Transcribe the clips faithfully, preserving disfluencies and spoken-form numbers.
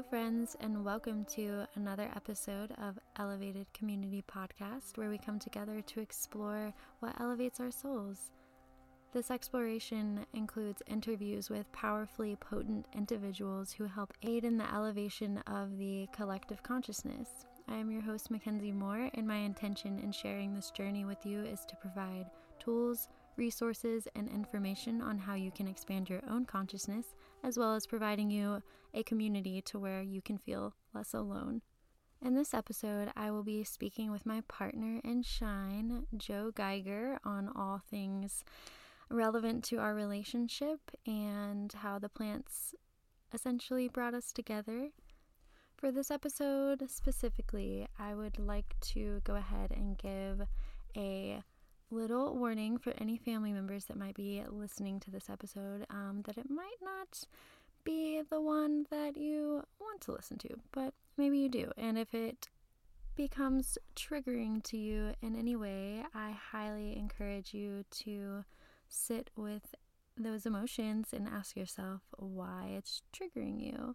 friends, and welcome to another episode of Elevated Community Podcast, where we come together to explore what elevates our souls. This exploration includes interviews with powerfully potent individuals who help aid in the elevation of the collective consciousness. I am your host, Mackenzie Moore, and my intention in sharing this journey with you is to provide tools, resources, and information on how you can expand your own consciousness, as well as providing you a community to where you can feel less alone. In this episode, I will be speaking with my partner in shine, Joe Geiger, on all things relevant to our relationship and how the plants essentially brought us together. For this episode specifically, I would like to go ahead and give a little warning for any family members that might be listening to this episode, um, that it might not be the one that you want to listen to, but maybe you do. And if it becomes triggering to you in any way, I highly encourage you to sit with those emotions and ask yourself why it's triggering you.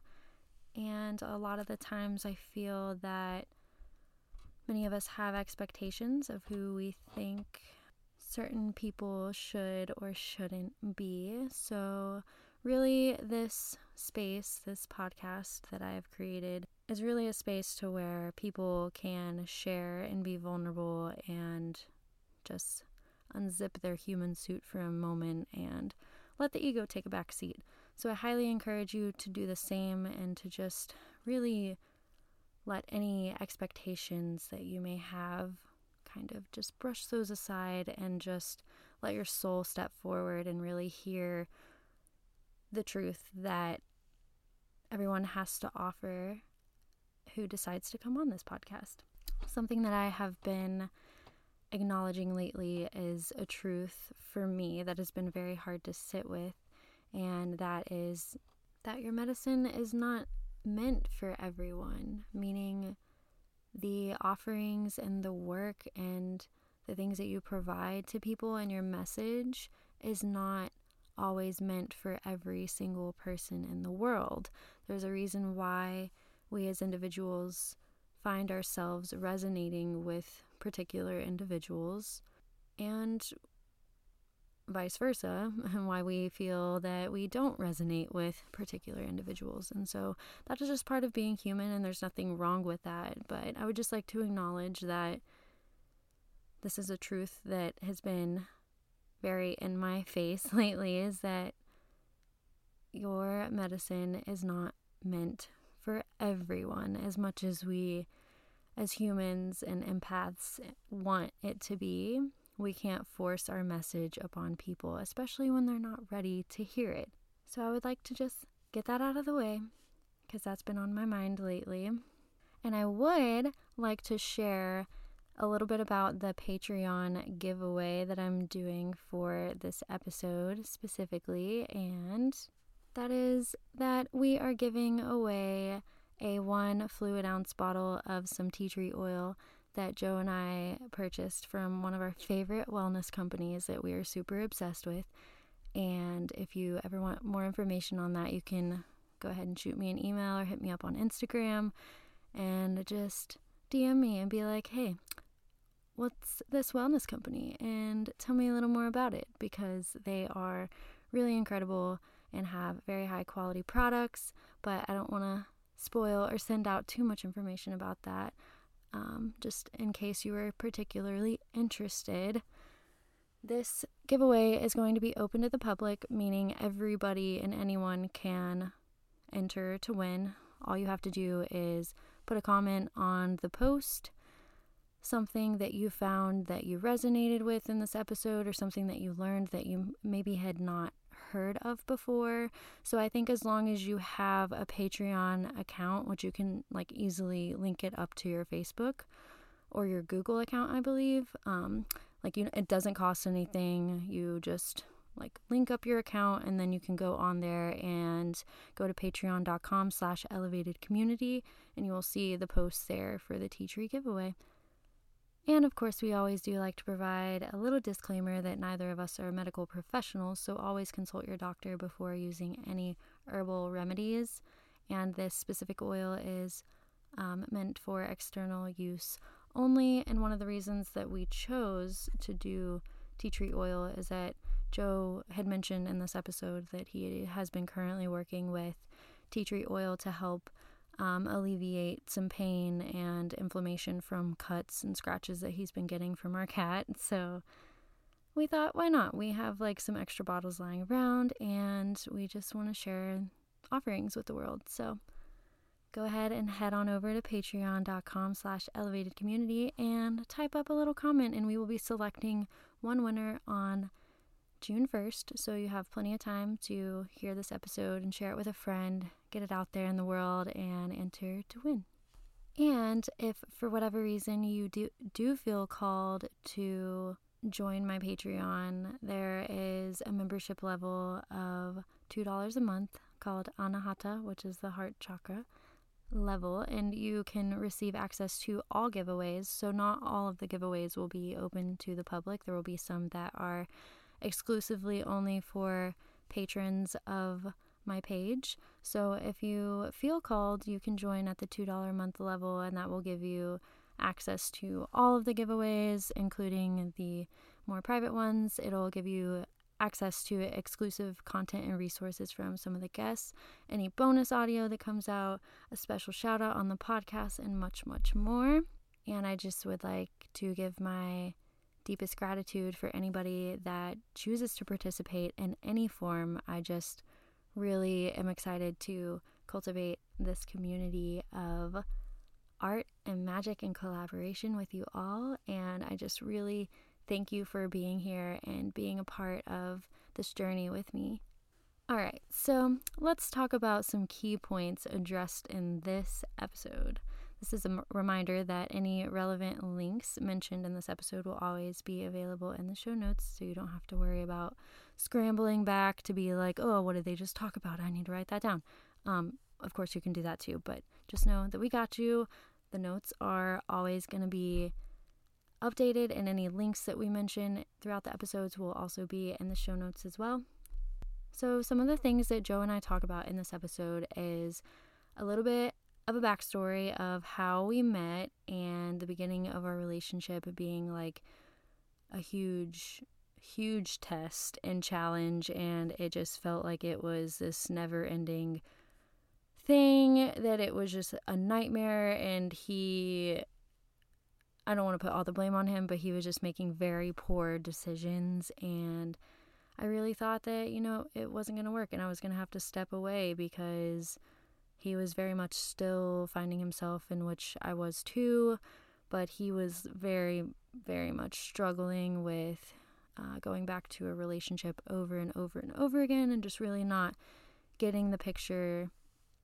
And a lot of the times I feel that many of us have expectations of who we think certain people should or shouldn't be. So really, this space, this podcast that I've created is really a space to where people can share and be vulnerable and just unzip their human suit for a moment and let the ego take a back seat. So I highly encourage you to do the same and to just really let any expectations that you may have kind of just brush those aside and just let your soul step forward and really hear the truth that everyone has to offer who decides to come on this podcast. Something that I have been acknowledging lately is a truth for me that has been very hard to sit with, and that is that your medicine is not meant for everyone, meaning the offerings and the work and the things that you provide to people and your message is not always meant for every single person in the world. There's a reason why we as individuals find ourselves resonating with particular individuals, and vice versa, and why we feel that we don't resonate with particular individuals. And so that is just part of being human, and there's nothing wrong with that. But I would just like to acknowledge that this is a truth that has been very in my face lately, is that your medicine is not meant for everyone as much as we as humans and empaths want it to be. We can't force our message upon people, especially when they're not ready to hear it. So I would like to just get that out of the way, because that's been on my mind lately. And I would like to share a little bit about the Patreon giveaway that I'm doing for this episode specifically, and that is that we are giving away a one fluid ounce bottle of some tea tree oil that Joe and I purchased from one of our favorite wellness companies that we are super obsessed with. And if you ever want more information on that, you can go ahead and shoot me an email or hit me up on Instagram and just D M me and be like, hey, what's this wellness company? And tell me a little more about it, because they are really incredible and have very high quality products, but I don't want to spoil or send out too much information about that. Um, just in case you were particularly interested. This giveaway is going to be open to the public, meaning everybody and anyone can enter to win. All you have to do is put a comment on the post, something that you found that you resonated with in this episode, or something that you learned that you maybe had not heard of before. So I think as long as you have a Patreon account, which you can like easily link it up to your Facebook or your Google account, I believe, um, like you, it doesn't cost anything. You just like link up your account, and then you can go on there and go to patreon.com slash elevated community, and you will see the posts there for the tea tree giveaway. And of course, we always do like to provide a little disclaimer that neither of us are medical professionals, so always consult your doctor before using any herbal remedies. and this specific oil is um, meant for external use only. And one of the reasons that we chose to do tea tree oil is that Joe had mentioned in this episode that he has been currently working with tea tree oil to help um, alleviate some pain and inflammation from cuts and scratches that he's been getting from our cat. So we thought, why not? We have like some extra bottles lying around, and we just want to share offerings with the world. So go ahead and head on over to patreon.com slash elevated community and type up a little comment, and we will be selecting one winner on June first. So you have plenty of time to hear this episode and share it with a friend, get it out there in the world, and enter to win. And if for whatever reason you do, do feel called to join my Patreon, there is a membership level of two dollars a month called Anahata, which is the heart chakra level, and you can receive access to all giveaways. So not all of the giveaways will be open to the public. There will be some that are exclusively only for patrons of my page. So if you feel called, you can join at the two dollars a month level, and that will give you access to all of the giveaways, including the more private ones. It'll give you access to exclusive content and resources from some of the guests, any bonus audio that comes out, a special shout out on the podcast, and much, much more. And I just would like to give my deepest gratitude for anybody that chooses to participate in any form. I just really am excited to cultivate this community of art and magic and collaboration with you all, and I just really thank you for being here and being a part of this journey with me. All right, so let's talk about some key points addressed in this episode. This is a m- reminder that any relevant links mentioned in this episode will always be available in the show notes, so you don't have to worry about scrambling back to be like, oh, what did they just talk about? I need to write that down. Um, of course, you can do that too, but just know that we got you. The notes are always going to be updated, and any links that we mention throughout the episodes will also be in the show notes as well. So some of the things that Joe and I talk about in this episode is a little bit of a backstory of how we met and the beginning of our relationship being like a huge, huge test and challenge, and it just felt like it was this never-ending thing, that it was just a nightmare, and he... I don't want to put all the blame on him, but he was just making very poor decisions, and I really thought that, you know, it wasn't going to work, and I was going to have to step away because he was very much still finding himself, in which I was too, but he was very, very much struggling with uh, going back to a relationship over and over and over again, and just really not getting the picture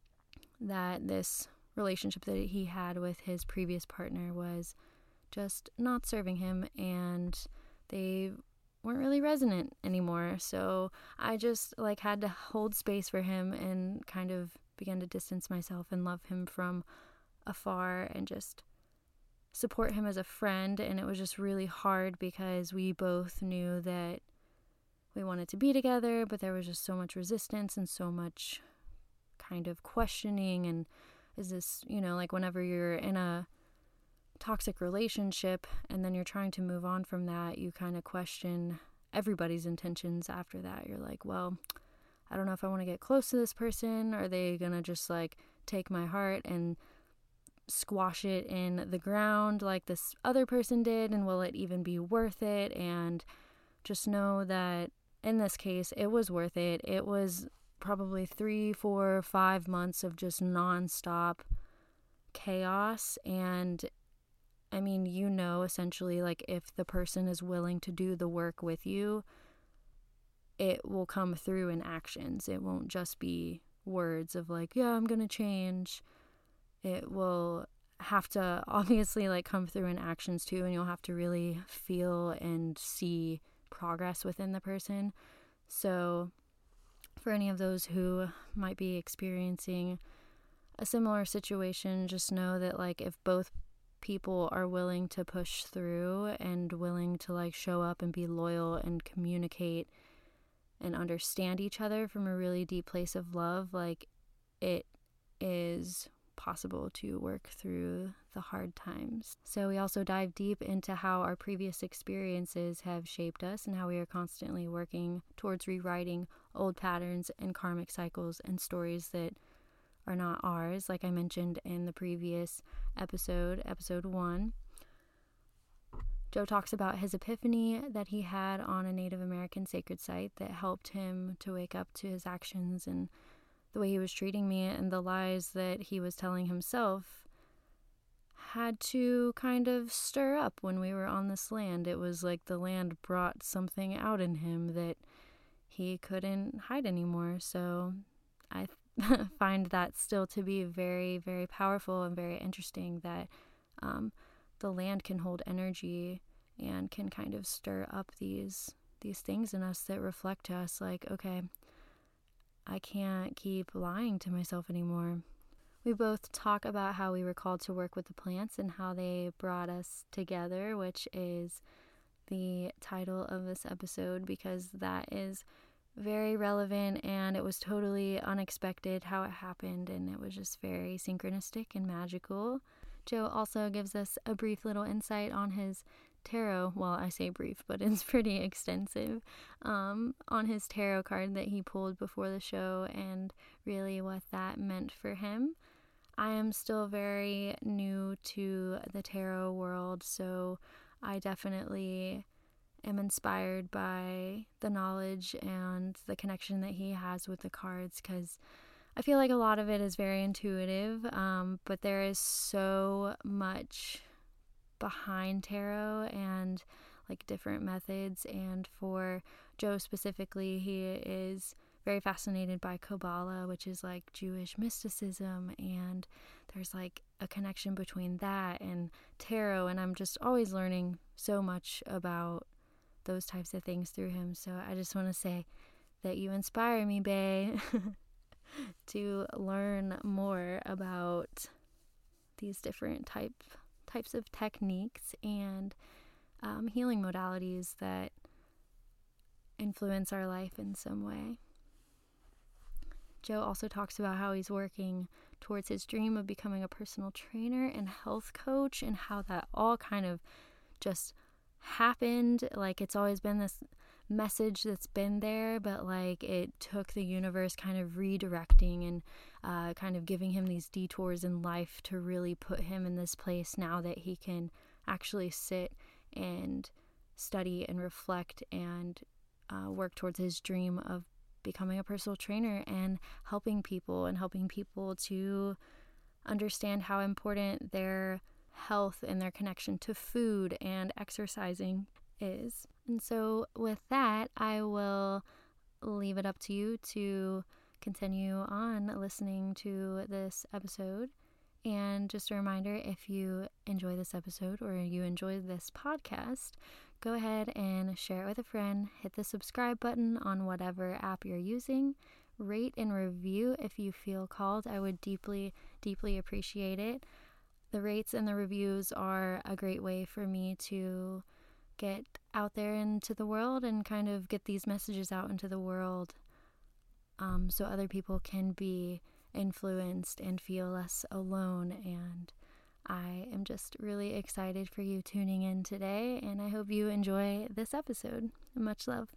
that this relationship that he had with his previous partner was just not serving him, and they weren't really resonant anymore. So I just like had to hold space for him and kind of began to distance myself and love him from afar and just support him as a friend. And it was just really hard because we both knew that we wanted to be together, but there was just so much resistance and so much kind of questioning. And is this, you know, like whenever you're in a toxic relationship and then you're trying to move on from that, you kind of question everybody's intentions after that. You're like, well, I don't know if I want to get close to this person. Are they gonna just like take my heart and squash it in the ground like this other person did, and will it even be worth it? And just know that in this case it was worth it. It was probably three, four, five months of just nonstop chaos. And I mean, you know, essentially, like, if the person is willing to do the work with you, it will come through in actions. It won't just be words of like, yeah, I'm going to change. It will have to obviously like come through in actions too, and you'll have to really feel and see progress within the person. So for any of those who might be experiencing a similar situation, just know that like if both people are willing to push through and willing to like show up and be loyal and communicate and understand each other from a really deep place of love, like it is possible to work through the hard times. So we also dive deep into how our previous experiences have shaped us and how we are constantly working towards rewriting old patterns and karmic cycles and stories that are not ours, like I mentioned in the previous episode, episode one. Joe talks about his epiphany that he had on a Native American sacred site that helped him to wake up to his actions and the way he was treating me and the lies that he was telling himself had to kind of stir up when we were on this land. It was like the land brought something out in him that he couldn't hide anymore. So I find that still to be very, very powerful and very interesting that um, the land can hold energy and can kind of stir up these these things in us that reflect to us like, okay, I can't keep lying to myself anymore. We both talk about how we were called to work with the plants and how they brought us together, which is the title of this episode, because that is very relevant and it was totally unexpected how it happened, and it was just very synchronistic and magical. Joe also gives us a brief little insight on his tarot. Well, I say brief, but it's pretty extensive, um, on his tarot card that he pulled before the show and really what that meant for him. I am still very new to the tarot world, so I definitely am inspired by the knowledge and the connection that he has with the cards, because I feel like a lot of it is very intuitive, um, but there is so much behind tarot and like different methods. And for Joe specifically, he is very fascinated by Kabbalah, which is like Jewish mysticism, and there's like a connection between that and tarot, and I'm just always learning so much about those types of things through him. So I just want to say that you inspire me, bae, to learn more about these different type types of techniques and um, healing modalities that influence our life in some way. Joe also talks about how he's working towards his dream of becoming a personal trainer and health coach, and how that all kind of just happened. Like, it's always been this message that's been there, but like it took the universe kind of redirecting and uh, kind of giving him these detours in life to really put him in this place now that he can actually sit and study and reflect and uh, work towards his dream of becoming a personal trainer and helping people and helping people to understand how important their health and their connection to food and exercising is. And so with that, I will leave it up to you to continue on listening to this episode. And just a reminder, if you enjoy this episode or you enjoy this podcast, go ahead and share it with a friend. Hit the subscribe button on whatever app you're using. Rate and review if you feel called. I would deeply, deeply appreciate it. The rates and the reviews are a great way for me to get out there into the world and kind of get these messages out into the world, um, so other people can be influenced and feel less alone. And I am just really excited for you tuning in today, and I hope you enjoy this episode. Much love.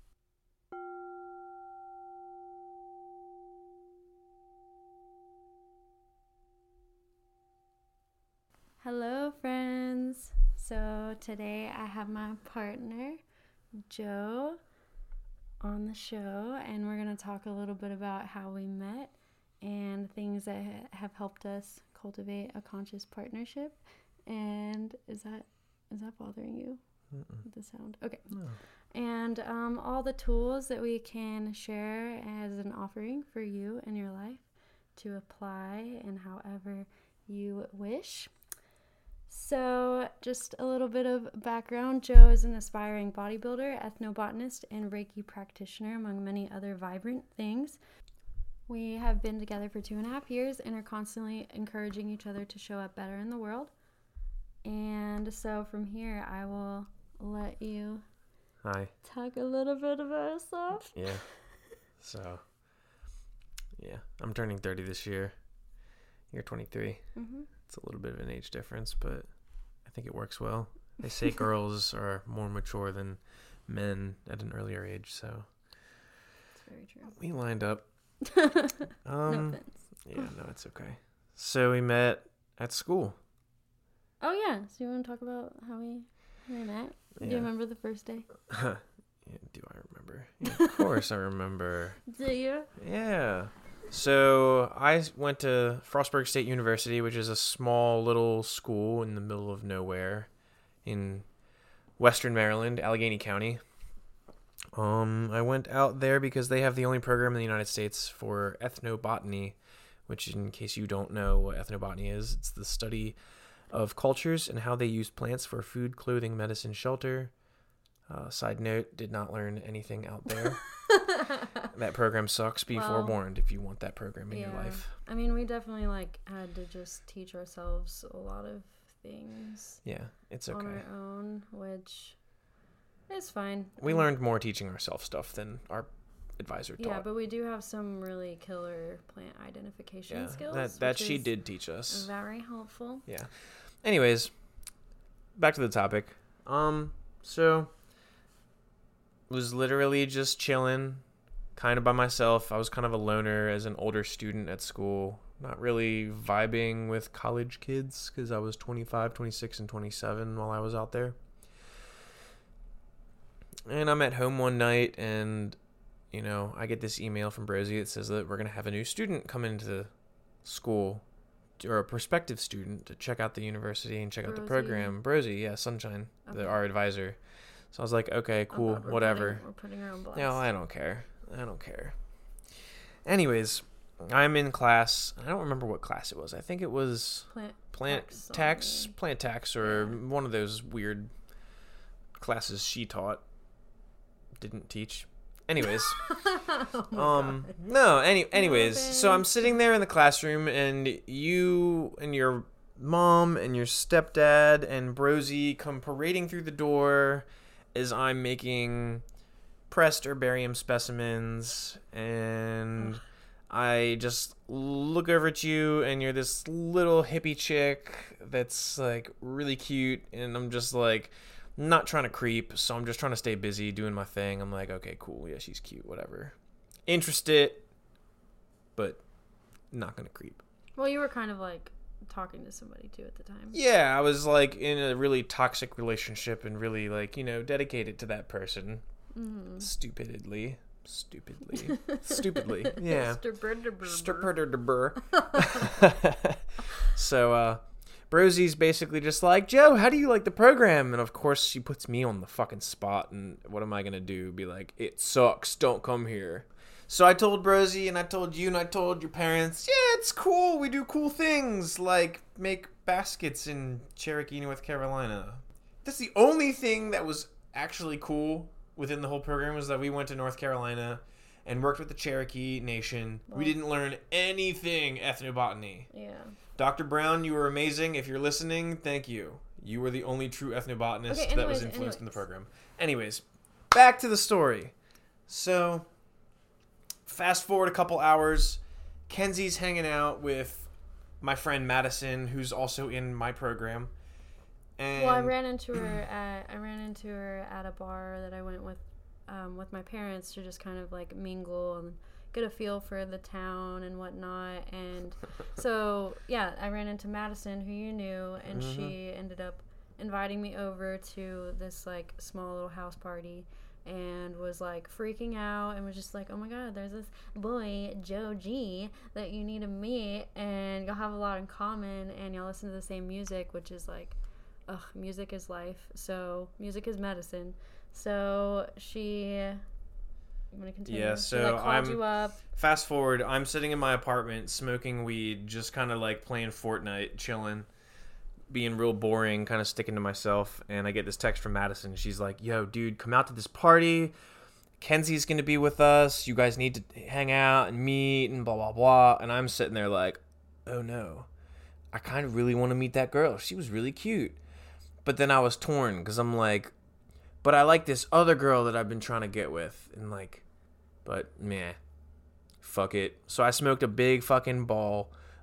Hello, friends. So today I have my partner, Joe, on the show, and we're going to talk a little bit about how we met and things that have helped us cultivate a conscious partnership. And is that is that bothering you? Mm-mm. With the sound? Okay. No. And um, all the tools that we can share as an offering for you in your life to apply in however you wish. So just a little bit of background. Joe is an aspiring bodybuilder, ethnobotanist, and Reiki practitioner, among many other vibrant things. We have been together for two and a half years and are constantly encouraging each other to show up better in the world. And so from here, I will let you Hi. talk a little bit about yourself. Yeah. So, yeah, I'm turning thirty this year. You're twenty-three. Mm-hmm. It's a little bit of an age difference, but I think it works well. They say girls are more mature than men at an earlier age, so It's very true. we lined up. um, No offense. Yeah, no, it's okay. So we met at school. Oh yeah. So you want to talk about how we how we met? Yeah. Do you remember the first day? Yeah, do I remember? Yeah, of course I remember. Do you? Yeah. So I went to Frostburg State University, which is a small little school in the middle of nowhere in Western Maryland, Allegheny County. Um, I went out there because they have the only program in the United States for ethnobotany, which, in case you don't know what ethnobotany is, it's the study of cultures and how they use plants for food, clothing, medicine, shelter. Uh, side note, did not learn anything out there. That program sucks. Be Well, forewarned if you want that program in yeah. your life. I mean, we definitely like had to just teach ourselves a lot of things Yeah, it's on okay. our own, which is fine. We Um, learned more teaching ourselves stuff than our advisor taught. Yeah, but we do have some really killer plant identification yeah, skills. that that which she is did teach us. Very helpful. Yeah. Anyways, back to the topic. Um, so was literally just chilling, kind of by myself. I was kind of a loner as an older student at school, not really vibing with college kids because I was twenty-five, twenty-six, and twenty-seven while I was out there. And I'm at home one night, and you know, I get this email from Brosie that says that we're gonna have a new student come into school, or a prospective student, to check out the university and check out the Brosie? program. Brosie, yeah, Sunshine, Okay. the, our advisor. So I was like, okay, Oh cool, God, we're whatever. Putting, we're putting her on blast. No, I don't care. I don't care. Anyways, I'm in class. I don't remember what class it was. I think it was Plant plant taxonomy. tax, plant tax, or Yeah. one of those weird classes she taught. Didn't teach. Anyways, oh my um, God. no. Any, anyways, babe. so I'm sitting there in the classroom, and you and your mom and your stepdad and Brosie come parading through the door as I'm making pressed herbarium specimens, and Ugh. I just look over at you, and you're this little hippie chick that's like really cute, and I'm just like not trying to creep, so I'm just trying to stay busy doing my thing. I'm like, okay, cool, yeah, she's cute, whatever. Interested, but not gonna creep. Well, you were kind of like talking to somebody too at the time. Yeah, I was like in a really toxic relationship and really like, you know, dedicated to that person. Mm-hmm. Stupidly. Stupidly. Stupidly. Yeah. Stupid. So, uh, Brosie's basically just like, Joe, how do you like the program? And of course, she puts me on the fucking spot. And what am I going to do? Be like, it sucks. Don't come here. So I told Brosie, and I told you, and I told your parents, yeah, it's cool. We do cool things like make baskets in Cherokee, North Carolina. That's the only thing that was actually cool within the whole program, was that we went to North Carolina and worked with the Cherokee Nation. Wow. We didn't learn anything ethnobotany. Yeah. Doctor Brown, you were amazing. If you're listening, thank you. You were the only true ethnobotanist Okay, that was anyways, influenced in the anyways. program. Anyways, back to the story. So, fast forward a couple hours. Kenzie's hanging out with my friend Madison, who's also in my program. And Well, I ran into her at I ran into her at a bar that I went with um, with my parents to just kind of like mingle and get a feel for the town and whatnot. And so yeah, I ran into Madison, who you knew, and Mhm. she ended up inviting me over to this like small little house party, and was like freaking out and was just like, oh my God, there's this boy Joe G that you need to meet, and y'all have a lot in common, and y'all listen to the same music, which is like, ugh, music is life. So music is medicine. So she, I'm gonna continue. Yeah, she so like called I'm- you up. Fast forward, I'm sitting in my apartment smoking weed, just kind of like playing Fortnite, chilling, being real boring, kind of sticking to myself. And I get this text from Madison. She's like, yo, dude, come out to this party. Kenzie's going to be with us. You guys need to hang out and meet and blah, blah, blah. And I'm sitting there like, oh no, I kind of really want to meet that girl. She was really cute. But then I was torn because I'm like, but I like this other girl that I've been trying to get with. And like, but meh. Fuck it. So I smoked a big fucking ball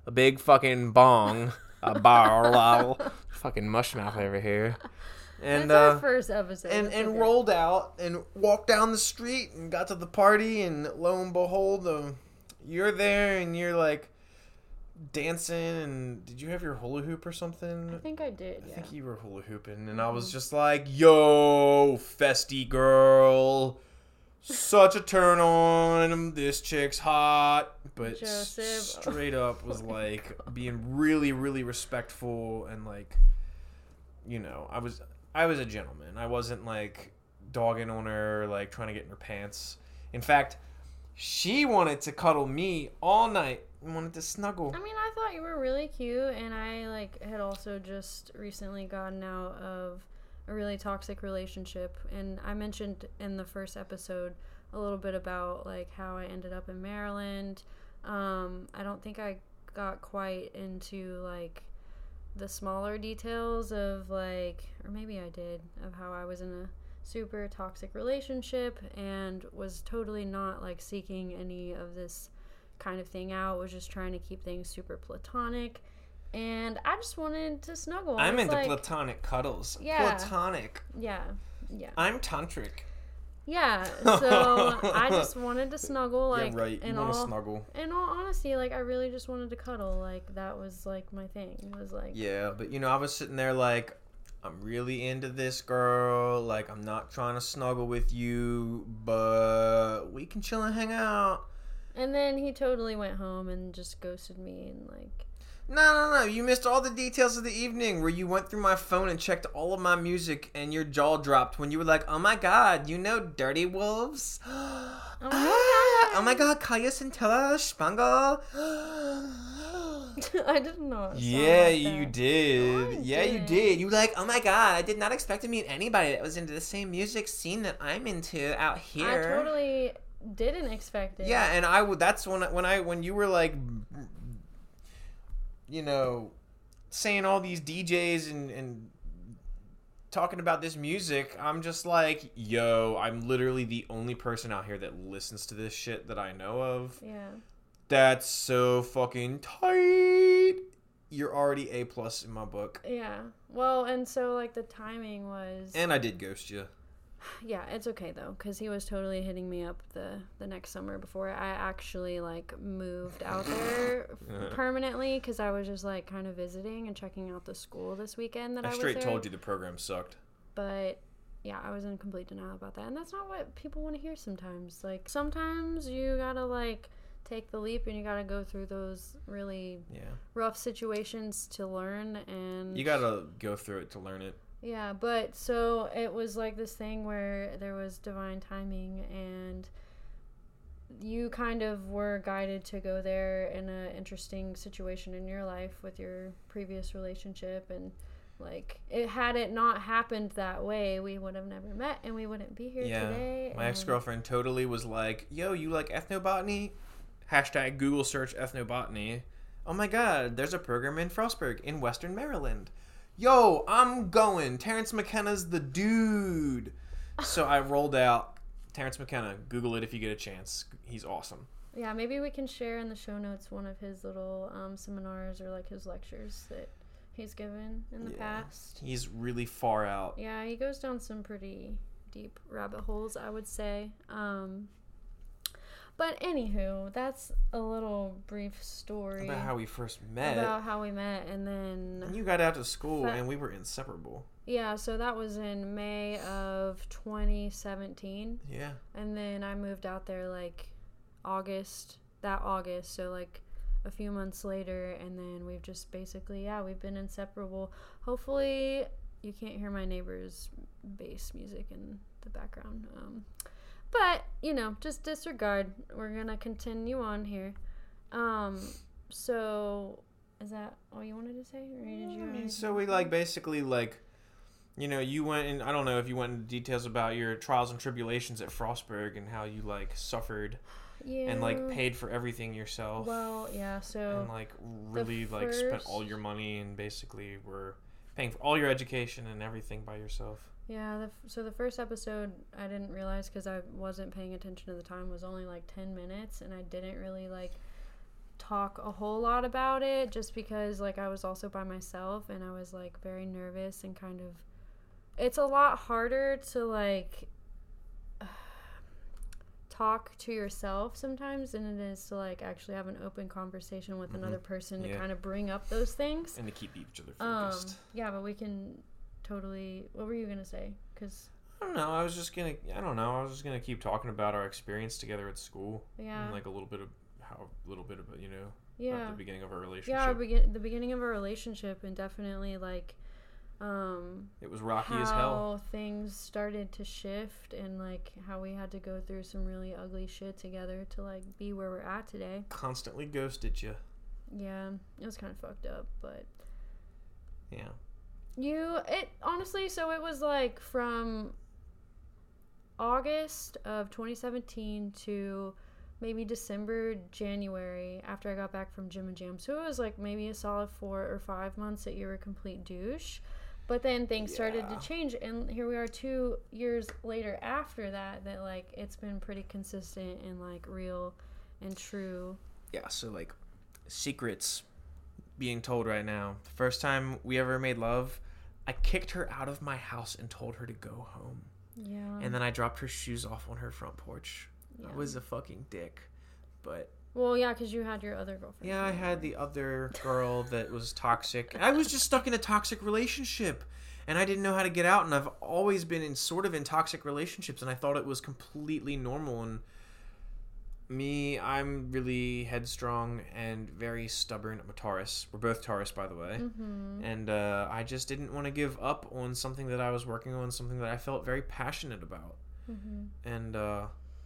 a big fucking bong, a bar, fucking mush mouth over here. And, That's uh, our first episode. and, That's and okay. rolled out and walked down the street and got to the party, and lo and behold, uh, you're there and you're like dancing. And did you have your hula hoop or something? I think I did. I Yeah. think you were hula hooping, and I was just like, "Yo, festy girl, such a turn on. This chick's hot." But Joseph. straight up was like being really, really respectful, and like, you know, I was I was a gentleman. I wasn't like dogging on her, like trying to get in her pants. In fact, she wanted to cuddle me all night and wanted to snuggle. I mean, I thought you were really cute, and I like had also just recently gotten out of a really toxic relationship, and I mentioned in the first episode a little bit about like how I ended up in Maryland. Um, I don't think I got quite into like the smaller details of like, or maybe I did, of how I was in a super toxic relationship and was totally not like seeking any of this kind of thing out, was just trying to keep things super platonic, and I just wanted to snuggle. I'm into like, platonic cuddles. Yeah. Platonic. yeah yeah I'm tantric. yeah so I just wanted to snuggle, like, yeah, right. You in want to all snuggle. in all honesty, like I really just wanted to cuddle. Like that was like my thing. It was like, Yeah, but you know, I was sitting there like, I'm really into this girl. Like, I'm not trying to snuggle with you, but we can chill and hang out. and then he totally went home and just ghosted me, and like, No, no, no. You missed all the details of the evening where you went through my phone and checked all of my music, and your jaw dropped when you were like, oh my god, you know Dirty Wolves? oh my ah, god oh my god, Kaya Centella, Spangle. I did not sound Yeah, like you that. did. No, I yeah, you didn't. did. You were like, oh my god, I did not expect to meet anybody that was into the same music scene that I'm into out here. I totally didn't expect it. Yeah, and I would. That's when I, when I when you were like, you know, saying all these D Js and and talking about this music. I'm just like, yo, I'm literally the only person out here that listens to this shit that I know of. Yeah. That's so fucking tight. You're already A plus in my book. Yeah. Well, and so like the timing was. And I did ghost you. Yeah, it's okay though, because he was totally hitting me up the the next summer before I actually like moved out there permanently, because I was just like kind of visiting and checking out the school this weekend that I, I was straight there. told you the program sucked. But yeah, I was in complete denial about that, and that's not what people want to hear sometimes. Like sometimes you gotta like take the leap, and you gotta go through those really Yeah. rough situations to learn. And You gotta go through it to learn it. yeah, but so it was like this thing where there was divine timing, and you kind of were guided to go there in an interesting situation in your life with your previous relationship, and like it had it not happened that way, we would have never met and we wouldn't be here Yeah. today. My and- ex-girlfriend totally was like, yo, you like ethnobotany? Hashtag Google search ethnobotany. Oh my god, there's a program in Frostburg in Western Maryland. Yo, I'm going. Terrence McKenna's the dude. So I rolled out Terrence McKenna. Google it if you get a chance. He's awesome. Yeah, maybe we can share in the show notes one of his little um, seminars or like his lectures that he's given in the Yeah. past. He's really far out. Yeah, he goes down some pretty deep rabbit holes, I would say. Um, but anywho, that's a little brief story About how we first met. about how we met, and then And you got out to school Fa- and we were inseparable. yeah, so that was in May of twenty seventeen, Yeah. and then I moved out there like August, that August, so like a few months later, and then we've just basically, yeah, we've been inseparable. Hopefully you can't hear my neighbor's bass music in the background, um, but you know, just disregard. We're gonna continue on here. Um, so is that all you wanted to say, or did you? I have mean, anything so we else? like basically like, you know, you went in. I don't know if you went into details about your trials and tribulations at Frostburg and how you like suffered yeah, and like paid for everything yourself. Well, yeah. So and like really like spent all your money and basically were paying for all your education and everything by yourself. yeah, the, f- so the first episode I didn't realize because I wasn't paying attention at the time was only like ten minutes, and I didn't really like talk a whole lot about it just because, like, I was also by myself and I was, like, very nervous and kind of... It's a lot harder to, like, talk to yourself sometimes than it is to, like, actually have an open conversation with mm-hmm. another person to yeah. kind of bring up those things. And to keep each other focused. Um, yeah, but we can totally... What were you going to say? Because... I don't know. I was just going to... I don't know. I was just going to keep talking about our experience together at school. Yeah. And, like, a little bit of... How a little bit about, you know... Yeah. At the beginning of our relationship. Yeah, begin- the beginning of our relationship, and definitely, like... Um, it was rocky how as hell. Things started to shift, and like how we had to go through some really ugly shit together to like be where we're at today. Constantly ghosted you. Yeah, it was kind of fucked up, but yeah. You it honestly, so it was like from August of twenty seventeen to maybe December, January after I got back from Gym and Jam. So it was like maybe a solid four or five months that you were a complete douche. But then things yeah. started to change, and here we are two years later after that, that, like, it's been pretty consistent and, like, real and true. Yeah, so, like, secrets being told right now. The first time we ever made love, I kicked her out of my house and told her to go home. Yeah. And then I dropped her shoes off on her front porch. Yeah. I was a fucking dick, but... Well, yeah, because you had your other girlfriend. Yeah, I had the other girl that was toxic. I was just stuck in a toxic relationship, and I didn't know how to get out, and I've always been in sort of in toxic relationships, and I thought it was completely normal, and me, I'm really headstrong and very stubborn. I'm a Taurus. We're both Taurus, by the way. Mm-hmm. And uh, I just didn't want to give up on something that I was working on, something that I felt very passionate about. Mm-hmm. And... uh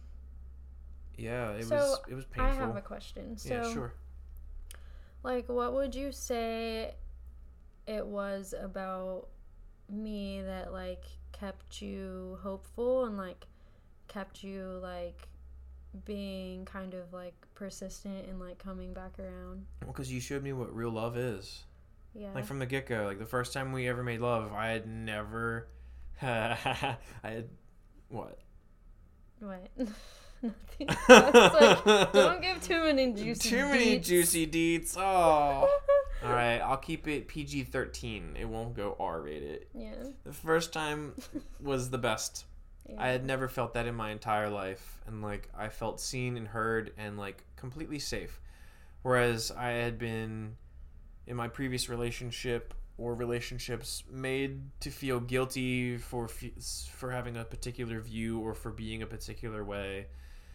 Yeah, it so was it was painful. I have a question. So, yeah, sure. Like, what would you say it was about me that, like, kept you hopeful and, like, kept you, like, being kind of, like, persistent and, like, coming back around? Well, because you showed me what real love is. Yeah. Like, from the get-go. Like, the first time we ever made love, I had never... I had... What? What? Nothing. Like, don't give too many juicy Too deets. many juicy deets. Oh. All right, I'll keep it P G thirteen. It won't go R rated. Yeah. The first time was the best. Yeah. I had never felt that in my entire life, and like I felt seen and heard and like completely safe. Whereas I had been in my previous relationship or relationships made to feel guilty for for having a particular view or for being a particular way.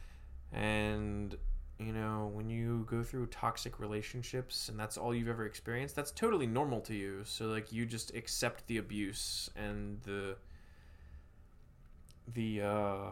And, you know, when you go through toxic relationships and that's all you've ever experienced, that's totally normal to you. So, like, you just accept the abuse and the, the, uh,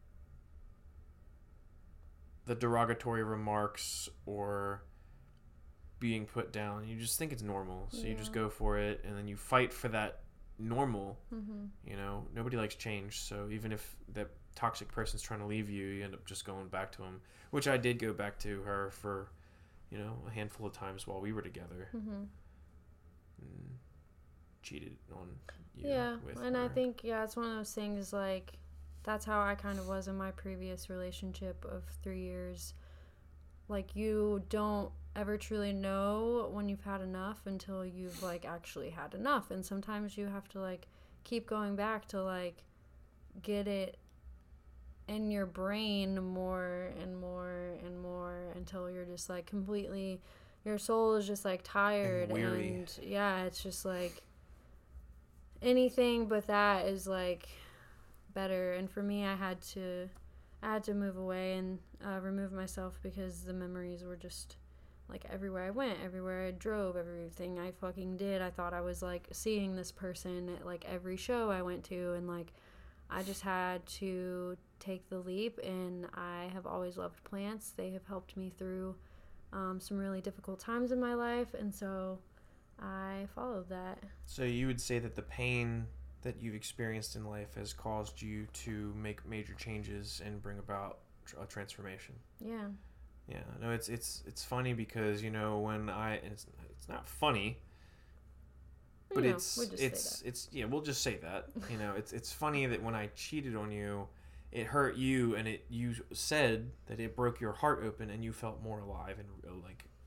the derogatory remarks or being put down. You just think it's normal. So yeah. You just go for it and then you fight for that normal. Mm-hmm. You know, nobody likes change. So even if that toxic person's trying to leave you, you end up just going back to them, which I did go back to her for, you know, a handful of times while we were together. Mm-hmm. And cheated on you. Yeah, with and her. I think, yeah, it's one of those things, like, that's how I kind of was in my previous relationship of three years. Like, you don't ever truly know when you've had enough until you've, like, actually had enough. And sometimes you have to, like, keep going back to, like, get it in your brain more and more and more until you're just, like, completely, your soul is just, like, tired. And weary. And, yeah, it's just, like, anything but that is, like, better. And for me, I had to... I had to move away and uh, remove myself because the memories were just, like, everywhere I went, everywhere I drove, everything I fucking did. I thought I was, like, seeing this person at, like, every show I went to, and, like, I just had to take the leap, and I have always loved plants. They have helped me through um, some really difficult times in my life, and so I followed that. So you would say that the pain that you've experienced in life has caused you to make major changes and bring about a transformation. Yeah. Yeah. No, it's it's it's funny because, you know, when I it's it's not funny, but no, it's we'll it's it's yeah, we'll just say that. You know, it's it's funny that when I cheated on you, it hurt you, and it you said that it broke your heart open and you felt more alive and like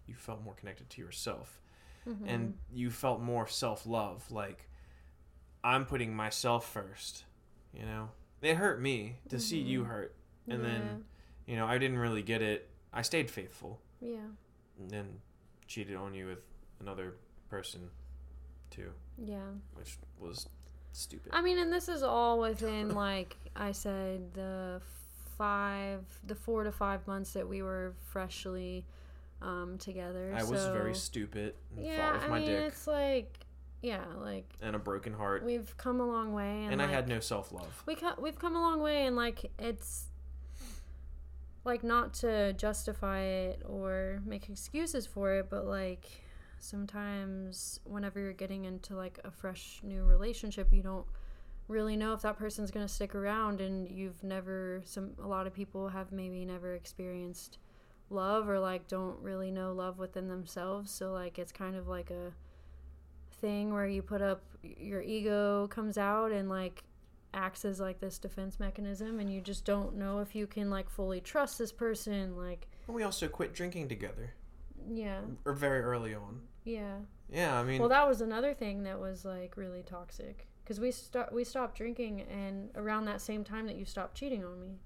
you felt more connected to yourself. Mm-hmm. And you felt more self-love. Like, I'm putting myself first, you know? It hurt me to mm-hmm. see you hurt. And yeah. then, you know, I didn't really get it. I stayed faithful. Yeah. And then cheated on you with another person, too. Yeah. Which was stupid. I mean, and this is all within, like I said, the five, the four to five months that we were freshly um, together. I so, was very stupid and yeah, fought with I my mean, dick. It's like, yeah, like. And a broken heart. We've come a long way. And, and like, I had no self-love. We co- we've come a long way, and, like, it's, like, not to justify it or make excuses for it, but, like, sometimes whenever you're getting into, like, a fresh new relationship, you don't really know if that person's going to stick around, and you've never, some a lot of people have maybe never experienced love, or, like, don't really know love within themselves, so, like, it's kind of like a thing where you put up, your ego comes out and, like, acts as, like, this defense mechanism, and you just don't know if you can, like, fully trust this person. Like, and we also quit drinking together. Yeah. Or very early on. Yeah. Yeah, I mean. Well, that was another thing that was, like, really toxic, because we st- we stopped drinking, and around that same time that you stopped cheating on me,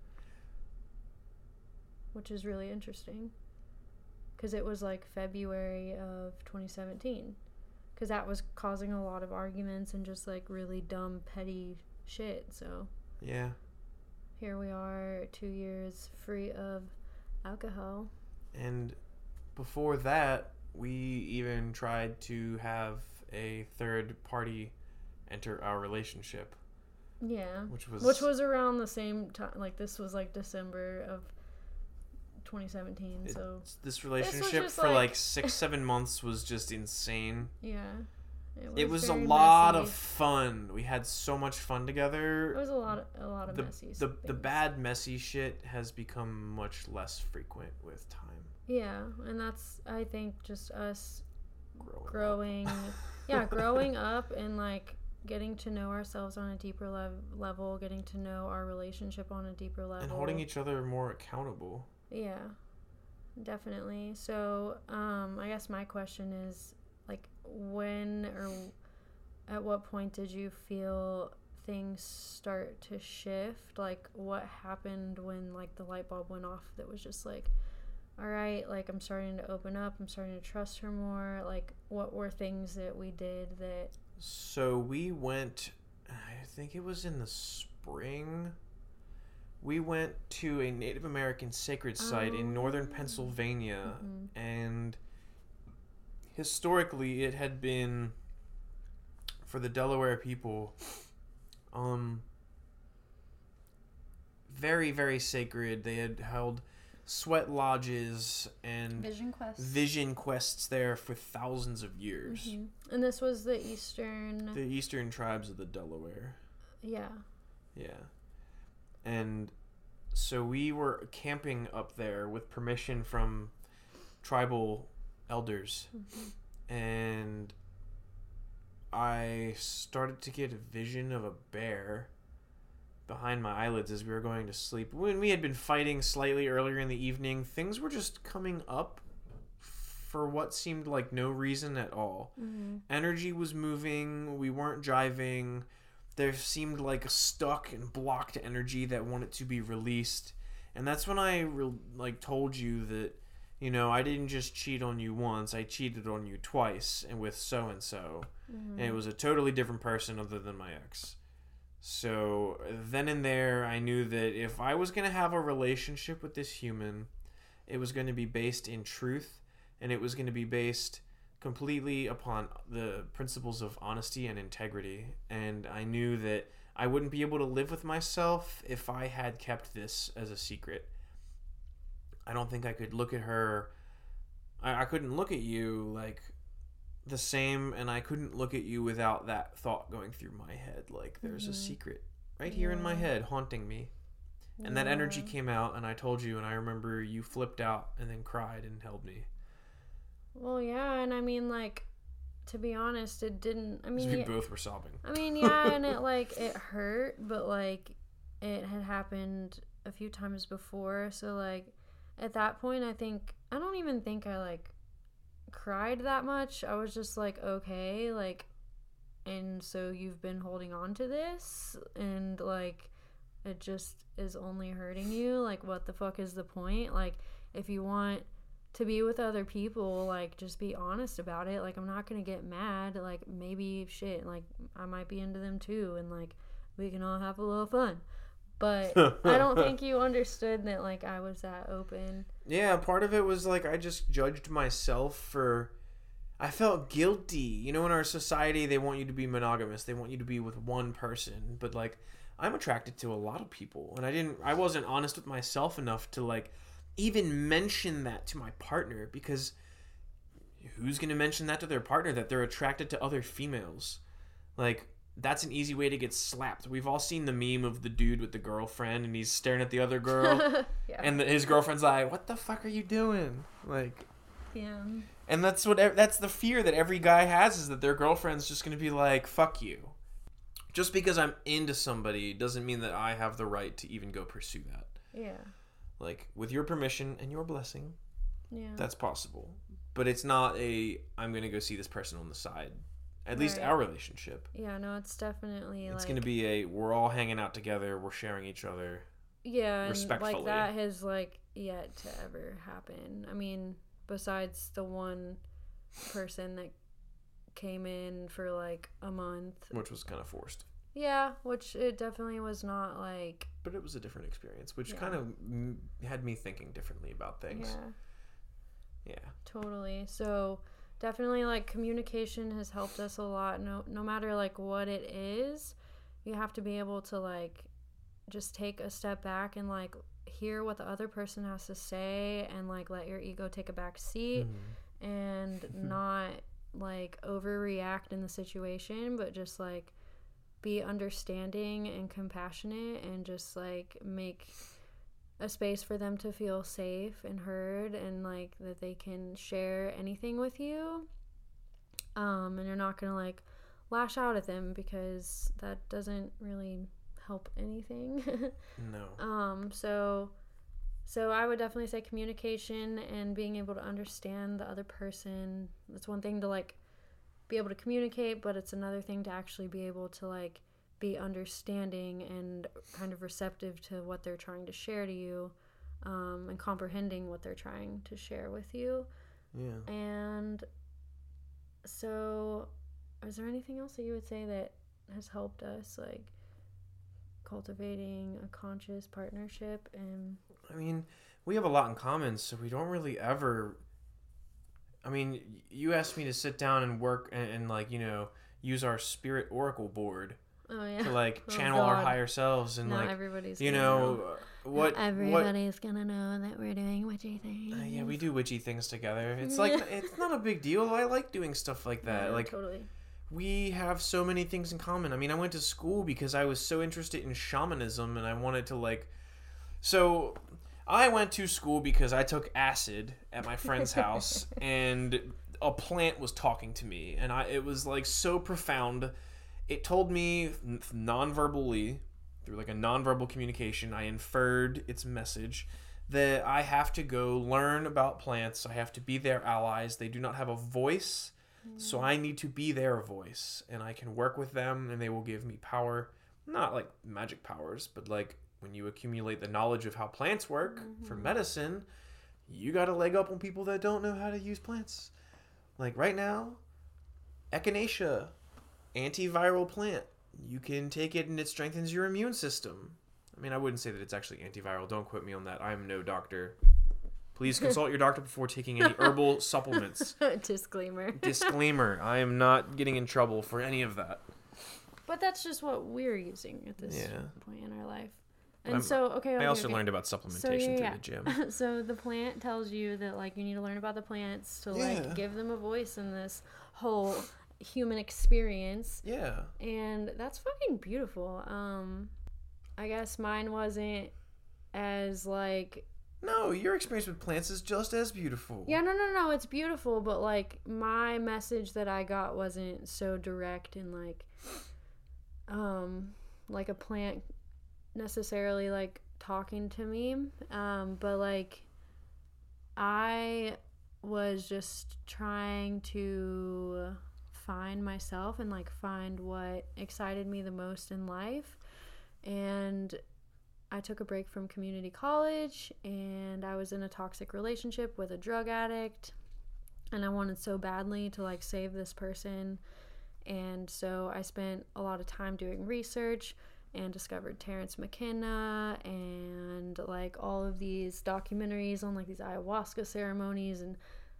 which is really interesting, because it was, like, February of twenty seventeen, because that was causing a lot of arguments and just, like, really dumb, petty shit. So yeah, here we are, two years free of alcohol. And before that, we even tried to have a third party enter our relationship. Yeah, which was which was around the same time. Like, this was, like, December of twenty seventeen. It, so this relationship this for like, like six seven months was just insane. Yeah. It was, it was a lot messy. of fun. We had so much fun together. It was a lot of, a lot of the, messy the, things. The bad messy shit has become much less frequent with time. Yeah, and that's, I think, just us growing, growing yeah, growing up and, like, getting to know ourselves on a deeper lev- level, getting to know our relationship on a deeper level. And holding each other more accountable. Yeah, definitely. So, um, I guess my question is, like, when or at what point did you feel things start to shift? Like, what happened when, like, the light bulb went off that was just like, all right, like, I'm starting to open up, I'm starting to trust her more? Like, what were things that we did that... So we went, I think it was in the spring, we went to a Native American sacred site oh. in northern Pennsylvania, mm-hmm. and historically it had been, for the Delaware people, um, very, very sacred. They had held sweat lodges and vision quests, vision quests there for thousands of years. Mm-hmm. And this was the eastern... The eastern tribes of the Delaware. Yeah. Yeah. And so we were camping up there with permission from tribal elders. Mm-hmm. And I started to get a vision of a bear behind my eyelids as we were going to sleep. When we had been fighting slightly earlier in the evening, things were just coming up for what seemed like no reason at all. Mm-hmm. Energy was moving. We weren't jiving. There seemed like a stuck and blocked energy that wanted to be released. And that's when I re- like told you that, you know, I didn't just cheat on you once. I cheated on you twice, and with so-and-so. Mm-hmm. And it was a totally different person other than my ex. So then and there, I knew that if I was going to have a relationship with this human, it was going to be based in truth, and it was going to be based completely upon the principles of honesty and integrity. And I knew that I wouldn't be able to live with myself if I had kept this as a secret. I don't think I could look at her. I, I couldn't look at you like the same, and I couldn't look at you without that thought going through my head. Like, there's mm-hmm. a secret right here yeah. in my head haunting me. And yeah. that energy came out, and I told you, and I remember you flipped out and then cried and held me. Well, yeah, and I mean, like, to be honest, it didn't, I mean... We it, both were sobbing. I mean, yeah, and it, like, it hurt, but, like, it had happened a few times before, so, like, at that point, I think, I don't even think I, like, cried that much. I was just like, okay, like, and so you've been holding on to this, and like it just is only hurting you. Like, what the fuck is the point? Like, if you want to be with other people, like, just be honest about it. Like, I'm not gonna get mad. Like, maybe shit, like, I might be into them too, and like we can all have a little fun. But I don't think you understood that, like, I was that open. Yeah, part of it was like I just judged myself for, I felt guilty. You know, in our society, they want you to be monogamous. They want you to be with one person. But like, I'm attracted to a lot of people, and I didn't, I wasn't honest with myself enough to like even mention that to my partner, because who's going to mention that to their partner, that they're attracted to other females? Like, that's an easy way to get slapped. We've all seen the meme of the dude with the girlfriend, and he's staring at the other girl, yeah. and the, his girlfriend's like, "What the fuck are you doing?" Like, yeah. And that's what that's the fear that every guy has, is that their girlfriend's just going to be like, "Fuck you." Just because I'm into somebody doesn't mean that I have the right to even go pursue that. Yeah. Like, with your permission and your blessing, yeah, that's possible. But it's not a, I'm going to go see this person on the side. At right. least our relationship. Yeah, no, it's definitely it's like... It's going to be a, we're all hanging out together, we're sharing each other. Yeah, respectfully. And like that has like yet to ever happen. I mean, besides the one person that came in for like a month. Which was kind of forced. Yeah, which it definitely was not like... But it was a different experience, which yeah. kind of m- had me thinking differently about things. Yeah. Yeah. Totally. So definitely like communication has helped us a lot. No, no matter like what it is, you have to be able to like just take a step back and like hear what the other person has to say, and like let your ego take a back seat mm. and not like overreact in the situation, but just like be understanding and compassionate, and just like make a space for them to feel safe and heard, and like that they can share anything with you. Um, and you're not gonna like lash out at them, because that doesn't really help anything. No. Um, so so I would definitely say communication and being able to understand the other person. That's one thing to like be able to communicate, but it's another thing to actually be able to like be understanding and kind of receptive to what they're trying to share to you, um, and comprehending what they're trying to share with you. Yeah. And so is there anything else that you would say that has helped us like cultivating a conscious partnership? And I mean, we have a lot in common, so we don't really ever, I mean, you asked me to sit down and work and, and like, you know, use our spirit oracle board oh, yeah. to like oh, channel God. our higher selves, and Not like everybody's you know. know what Not everybody's what, gonna know that we're doing witchy things. Uh, yeah, we do witchy things together. It's like it's not a big deal. I like doing stuff like that. Yeah, like totally. We have so many things in common. I mean, I went to school because I was so interested in shamanism, and I wanted to like so I went to school because I took acid at my friend's house, and a plant was talking to me, and I it was like so profound. It told me non-verbally, through like a non-verbal communication, I inferred its message that I have to go learn about plants. I have to be their allies. They do not have a voice, mm. so I need to be their voice, and I can work with them, and they will give me power. Not like magic powers, but like when you accumulate the knowledge of how plants work mm-hmm. for medicine, you got a leg up on people that don't know how to use plants. Like right now, echinacea, antiviral plant. You can take it and it strengthens your immune system. I mean, I wouldn't say that it's actually antiviral. Don't quote me on that. I'm no doctor. Please consult your doctor before taking any herbal supplements. Disclaimer. Disclaimer. I am not getting in trouble for any of that. But that's just what we're using at this yeah. point in our life. And I'm, so, okay, okay. I also okay. learned about supplementation so, yeah, yeah. through the gym. So the plant tells you that, like, you need to learn about the plants to, like, yeah. give them a voice in this whole human experience. Yeah. And that's fucking beautiful. Um, I guess mine wasn't as, like... No, your experience with plants is just as beautiful. Yeah, no, no, no, it's beautiful, but, like, my message that I got wasn't so direct and, like, um, like a plant necessarily, like, talking to me. Um, but, like, I was just trying to find myself and like find what excited me the most in life. And I took a break from community college, and I was in a toxic relationship with a drug addict, and I wanted so badly to like save this person. And so I spent a lot of time doing research and discovered Terrence McKenna and like all of these documentaries on like these ayahuasca ceremonies and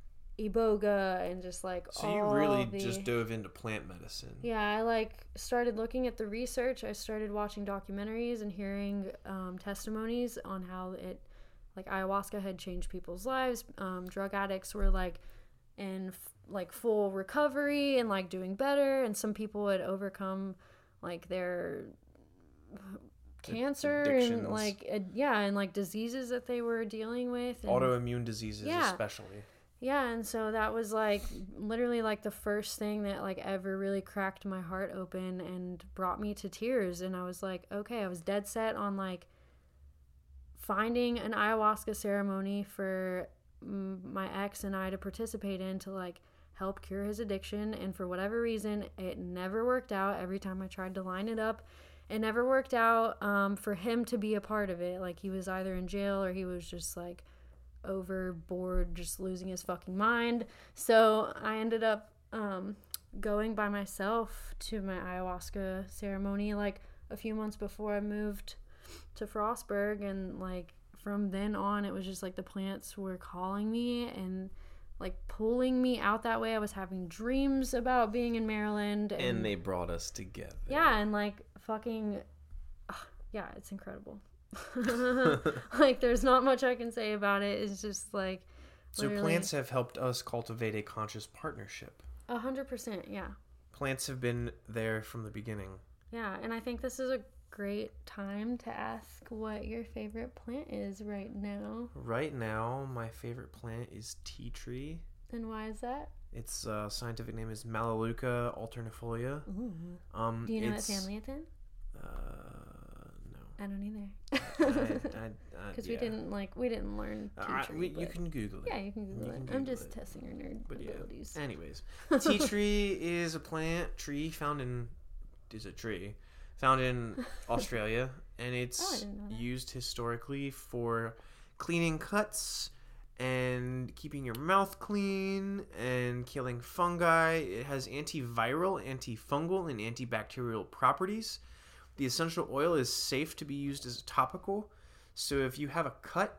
iboga and just like so all you really the... just dove into plant medicine. Yeah, I like started looking at the research. I started watching documentaries and hearing um, testimonies on how it like ayahuasca had changed people's lives. Um, drug addicts were like in f- like full recovery and like doing better, and some people had overcome like their cancer Addictions. and like uh, yeah and like diseases that they were dealing with, and, autoimmune diseases yeah. especially. Yeah, and so that was like literally like the first thing that like ever really cracked my heart open and brought me to tears. And I was like, okay, I was dead set on like finding an ayahuasca ceremony for mm, my ex and I to participate in to like help cure his addiction. And for whatever reason, it never worked out. Every time I tried to line it up, it never worked out um, for him to be a part of it. Like he was either in jail or he was just like overboard, just losing his fucking mind. So I ended up um, going by myself to my ayahuasca ceremony like a few months before I moved to Frostburg, and like from then on it was just like the plants were calling me and like pulling me out that way. I was having dreams about being in Maryland, and, and they brought us together. Yeah, and like fucking uh, yeah, it's incredible. Like there's not much I can say about it. It's just like so plants have helped us cultivate a conscious partnership. A hundred percent, yeah. Plants have been there from the beginning. Yeah, and I think this is a great time to ask what your favorite plant is right now. Right now, my favorite plant is tea tree. And why is that? Its uh, scientific name is Melaleuca alternifolia. Ooh. Um, Do you know what it's, family it's in? Uh, I don't either. Because yeah. we didn't like we didn't learn tea Uh, tree. we, but... you can Google it. Yeah, you can Google you it. can I'm Google just it. testing your nerd But abilities. Yeah. Anyways, tea tree is a plant tree found in is a tree found in Australia, and it's Oh, I didn't know that. used historically for cleaning cuts and keeping your mouth clean and killing fungi. It has antiviral, antifungal, and antibacterial properties. The essential oil is safe to be used as a topical. So if you have a cut,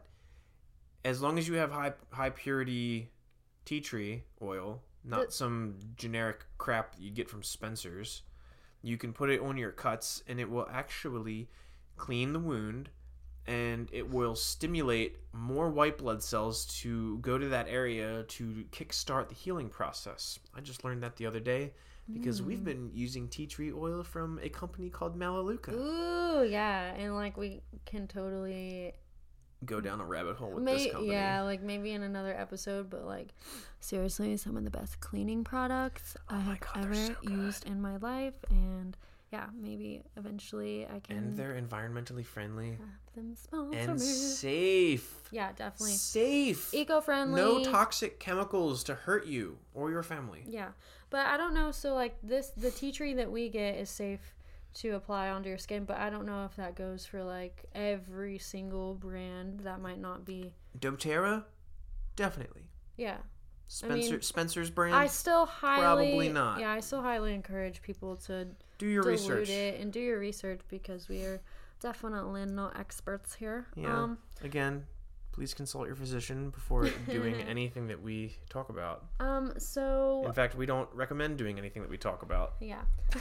as long as you have high high purity tea tree oil, not But, some generic crap you get from Spencer's, you can put it on your cuts, and it will actually clean the wound, and it will stimulate more white blood cells to go to that area to kickstart the healing process. I just learned that the other day because mm. we've been using tea tree oil from a company called Melaleuca. Ooh, yeah, and like we can totally go down a rabbit hole with May- this company. Yeah, like maybe in another episode, but like seriously, some of the best cleaning products oh I have God, ever so used in my life, and yeah, maybe eventually I can. And they're environmentally friendly. Have them sponsor and me. safe. Yeah, definitely. Safe. Eco-friendly. No toxic chemicals to hurt you or your family. Yeah, but I don't know. So like this, the tea tree that we get is safe to apply onto your skin, but I don't know if that goes for like every single brand. That might not be. doTERRA, definitely. Yeah. Spencer I mean, Spencer's brand. I still highly probably not. Yeah, I still highly encourage people to do your dilute research it and do your research, because we are definitely not experts here. Yeah. Um, Again, please consult your phisian before doing anything that we talk about. Um. So. In fact, we don't recommend doing anything that we talk about. Yeah.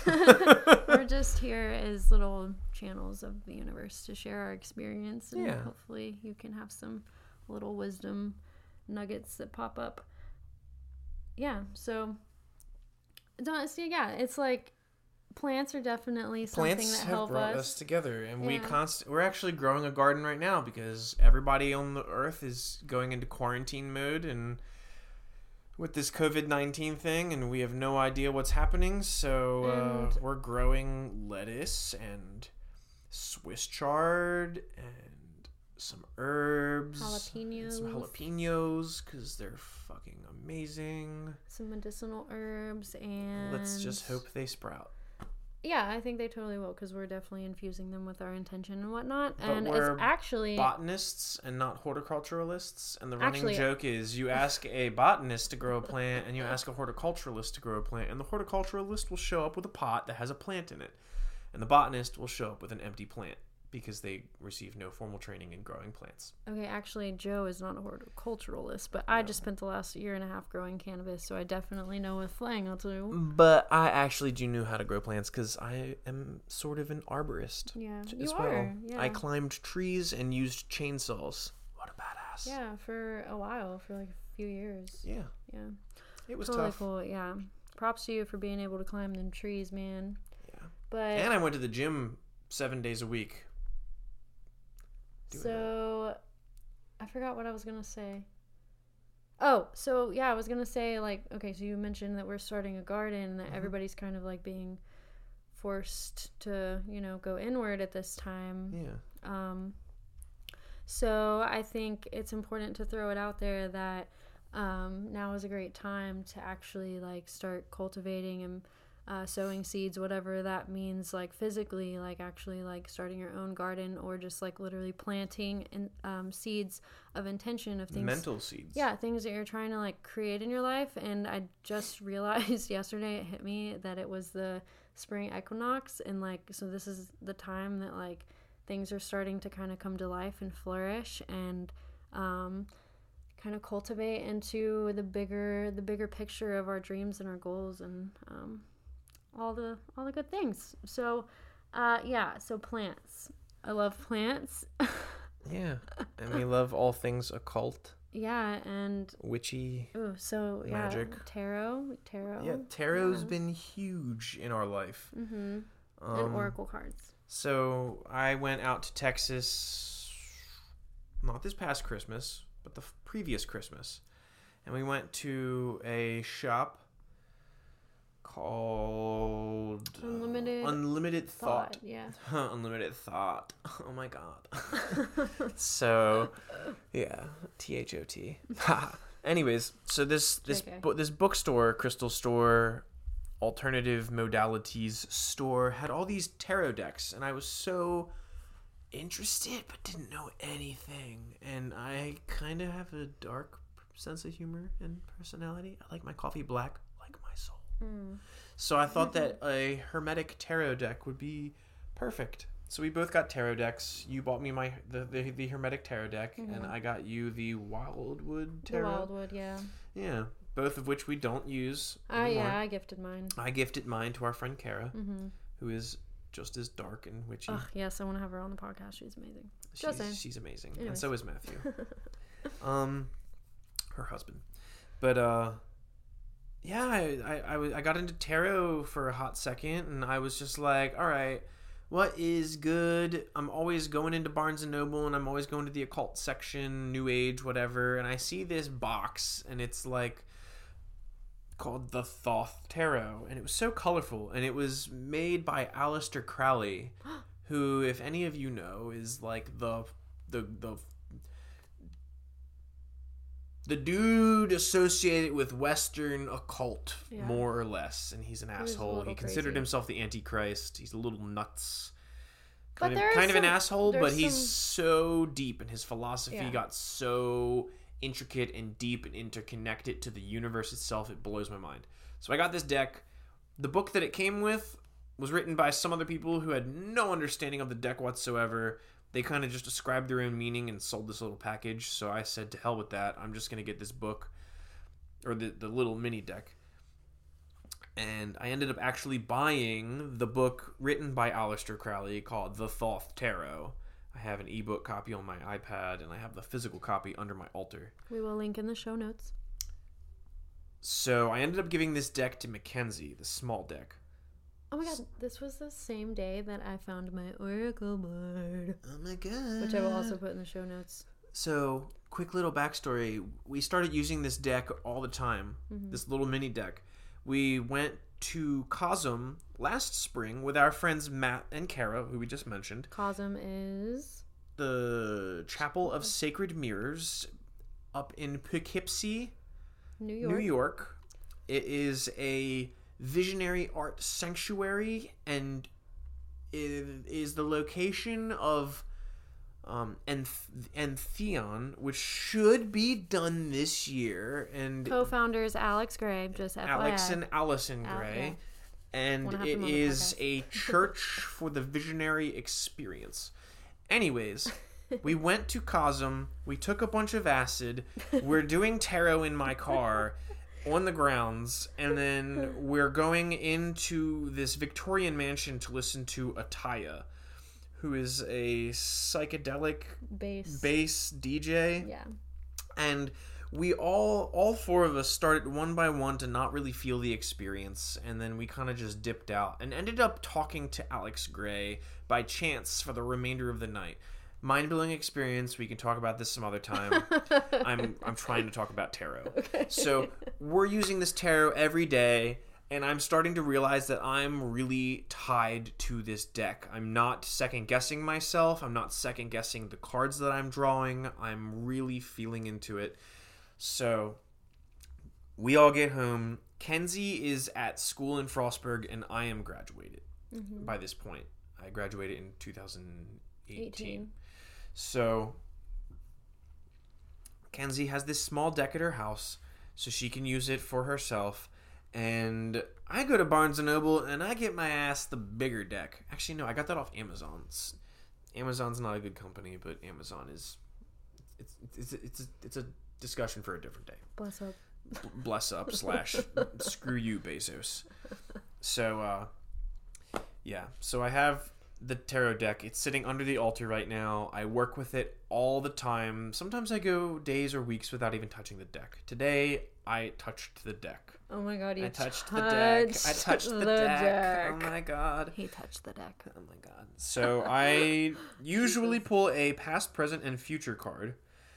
We're just here as little channels of the universe to share our experience, and yeah. hopefully you can have some little wisdom nuggets that pop up. Yeah. So. Don't see. Yeah, it's like plants are definitely something Plants that have help brought us. us together, and Yeah. we const- we're actually growing a garden right now because everybody on the earth is going into quarantine mode and with this covid nineteen thing, and we have no idea what's happening. So uh, And- we're growing lettuce and Swiss chard and some herbs, Jalapenos. some jalapenos because they're fucking amazing. Some medicinal herbs, and let's just hope they sprout. Yeah, I think they totally will, because we're definitely infusing them with our intention and whatnot. But And we're it's actually botanists and not horticulturalists, and the running Actually- joke is you ask a botanist to grow a plant and you ask a horticulturalist to grow a plant, and the horticulturalist will show up with a pot that has a plant in it, and the botanist will show up with an empty plant because they receive no formal training in growing plants. Okay, actually, Joe is not a horticulturalist, but I just spent the last year and a half growing cannabis, so I definitely know a thing or two. But I actually do know how to grow plants because I am sort of an arborist. Yeah, as you well. are. Yeah. I climbed trees and used chainsaws. What a badass. Yeah, for a while, for like a few years. Yeah. Yeah. It was totally tough. cool. Yeah. Props to you for being able to climb them trees, man. Yeah. But And I went to the gym seven days a week. doing so I forgot what I was gonna say. Oh, so yeah, I was gonna say, like, okay, so you mentioned that we're starting a garden and that Mhm. everybody's kind of like being forced to, you know, go inward at this time. Yeah. Um, so I think it's important to throw it out there that um, now is a great time to actually like start cultivating and uh, sowing seeds, whatever that means, like physically, like actually like starting your own garden, or just like literally planting in, um, seeds of intention of things. Mental seeds. Yeah, things that you're trying to like create in your life. And I just realized yesterday, it hit me that it was the spring equinox, and like, so this is the time that like things are starting to kind of come to life and flourish and um, kind of cultivate into the bigger the bigger picture of our dreams and our goals, and um, all the all the good things. So uh, yeah, so plants. I love plants. Yeah. And we love all things occult, Yeah, and witchy. ooh, so yeah, Magic. tarot, tarot. Yeah, tarot's yeah. been huge in our life. Mm-hmm. Um, And oracle cards. So I went out to Texas, not this past Christmas, but the f- previous Christmas. And we went to a shop called uh, Unlimited Unlimited Thought. Thought, yeah. Unlimited Thought. Oh my god. So, yeah, T H O T. Anyways, so this this J K. bu- this bookstore, crystal store, alternative modalities store had all these tarot decks, and I was so interested but didn't know anything. And I kind of have a dark sense of humor and personality. I like my coffee black, like my soul. Mm. So I thought that a hermetic tarot deck would be perfect. So we both got tarot decks. You bought me my the the, the hermetic tarot deck, Mhm. and I got you the Wildwood The tarot. Wildwood, yeah. Yeah, both of which we don't use Ah, anymore. yeah, I gifted mine. I gifted mine to our friend Kara, Mm-hmm. who is just as dark and witchy. Oh, yes, I want to have her on the podcast. She's amazing. just saying. she's, she's amazing, and Anyways. so is Matthew. um, her husband. But uh, yeah, I I, I, was, I got into tarot for a hot second, and I was just like, all right, what is good? I'm always going into Barnes and Noble, and I'm always going to the occult section, New Age, whatever, and I see this box, and it's like called the Thoth Tarot, and it was so colorful, and it was made by Aleister Crowley, who, if any of you know, is like the the the the dude associated with Western occult, Yeah. more or less, and he's an was a asshole. little He considered crazy. himself the Antichrist. He's a little nuts. But Kind of, there is kind of an some- asshole, but there's he's some- so deep, and his philosophy Yeah. got so intricate and deep and interconnected to the universe itself. It blows my mind. So I got this deck. The book that it came with was written by some other people who had no understanding of the deck whatsoever. They kind of just ascribed their own meaning and sold this little package. So I said, to hell with that. I'm just going to get this book, or the, the little mini deck. And I ended up actually buying the book written by Aleister Crowley called The Thoth Tarot. I have an ebook copy on my iPad, and I have the physical copy under my altar. We will link in the show notes. So I ended up giving this deck to Mackenzie, the small deck. Oh my god, this was the same day that I found my oracle board, Oh my god. which I will also put in the show notes. So, quick little backstory. We started using this deck all the time, Mhm. this little mini deck. We went to Cosm last spring with our friends Matt and Kara, who we just mentioned. Cosm is the Chapel of Sacred Mirrors up in Poughkeepsie, New York. New York. It is a visionary art sanctuary, and it is the location of um, Enth- Entheon, which should be done this year. And co-founders Alex Gray, just F Y I. Alex and Allison Gray. Al- yeah. And it is a church for the visionary experience. Anyways, we went to Cosm. We took a bunch of acid. We're doing tarot in my car on the grounds. And then we're going into this Victorian mansion to listen to Ataya, who is a psychedelic bass, bass D J. Yeah. And we all, all four of us started one by one to not really feel the experience, and then we kind of just dipped out and ended up talking to Alex Gray by chance for the remainder of the night. Mind-blowing experience. We can talk about this some other time. I'm I'm trying to talk about tarot. Okay. So we're using this tarot every day, and I'm starting to realize that I'm really tied to this deck. I'm not second-guessing myself. I'm not second-guessing the cards that I'm drawing. I'm really feeling into it. So, we all get home. Kenzie is at school in Frostburg, and I am graduated mm-hmm. by this point. I graduated in two thousand eighteen. eighteen. So, Kenzie has this small deck at her house, so she can use it for herself. And I go to Barnes and Noble, and I get my ass the bigger deck. Actually, no, I got that off Amazon. Amazon's not a good company, but Amazon is... It's it's it's, it's, a, it's a discussion for a different day. Bless up. Bless up slash screw you, Bezos. So, uh, yeah. So I have the tarot deck. It's sitting under the altar right now. I work with it all the time. Sometimes I go days or weeks without even touching the deck. Today, I touched the deck. Oh my god, you I touched, touched the deck. I touched the, the deck. deck. Oh my god. He touched the deck. Oh my god. So I usually pull a past, present, and future card.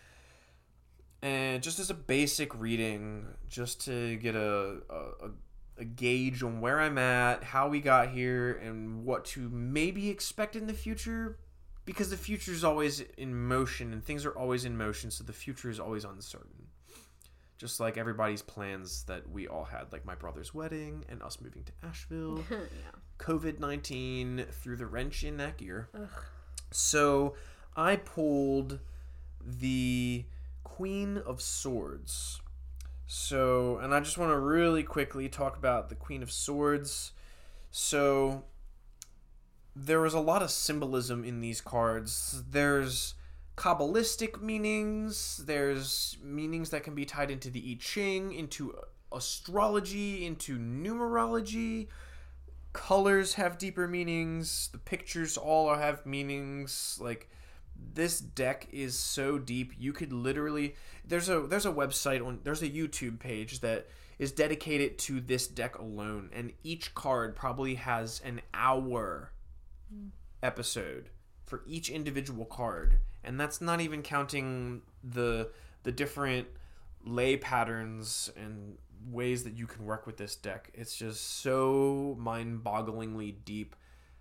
And just as a basic reading, just to get a, a a gauge on where I'm at, how we got here, and what to maybe expect in the future. Because the future is always in motion, and things are always in motion, so the future is always uncertain. Just like everybody's plans that we all had, like my brother's wedding, and us moving to Asheville. Yeah. covid nineteen threw the wrench in that gear. Ugh. So I pulled the Queen of Swords. So, and I just want to really quickly talk about the Queen of Swords. So, there was a lot of symbolism in these cards. There's Kabbalistic meanings. There's meanings that can be tied into the I Ching, into astrology, into numerology. Colors have deeper meanings. The pictures all have meanings. Like, this deck is so deep. You could literally there's a there's a website on there's a YouTube page that is dedicated to this deck alone, and each card probably has an hour mm. episode for each individual card, and that's not even counting the the different lay patterns and ways that you can work with this deck. It's just so mind-bogglingly deep.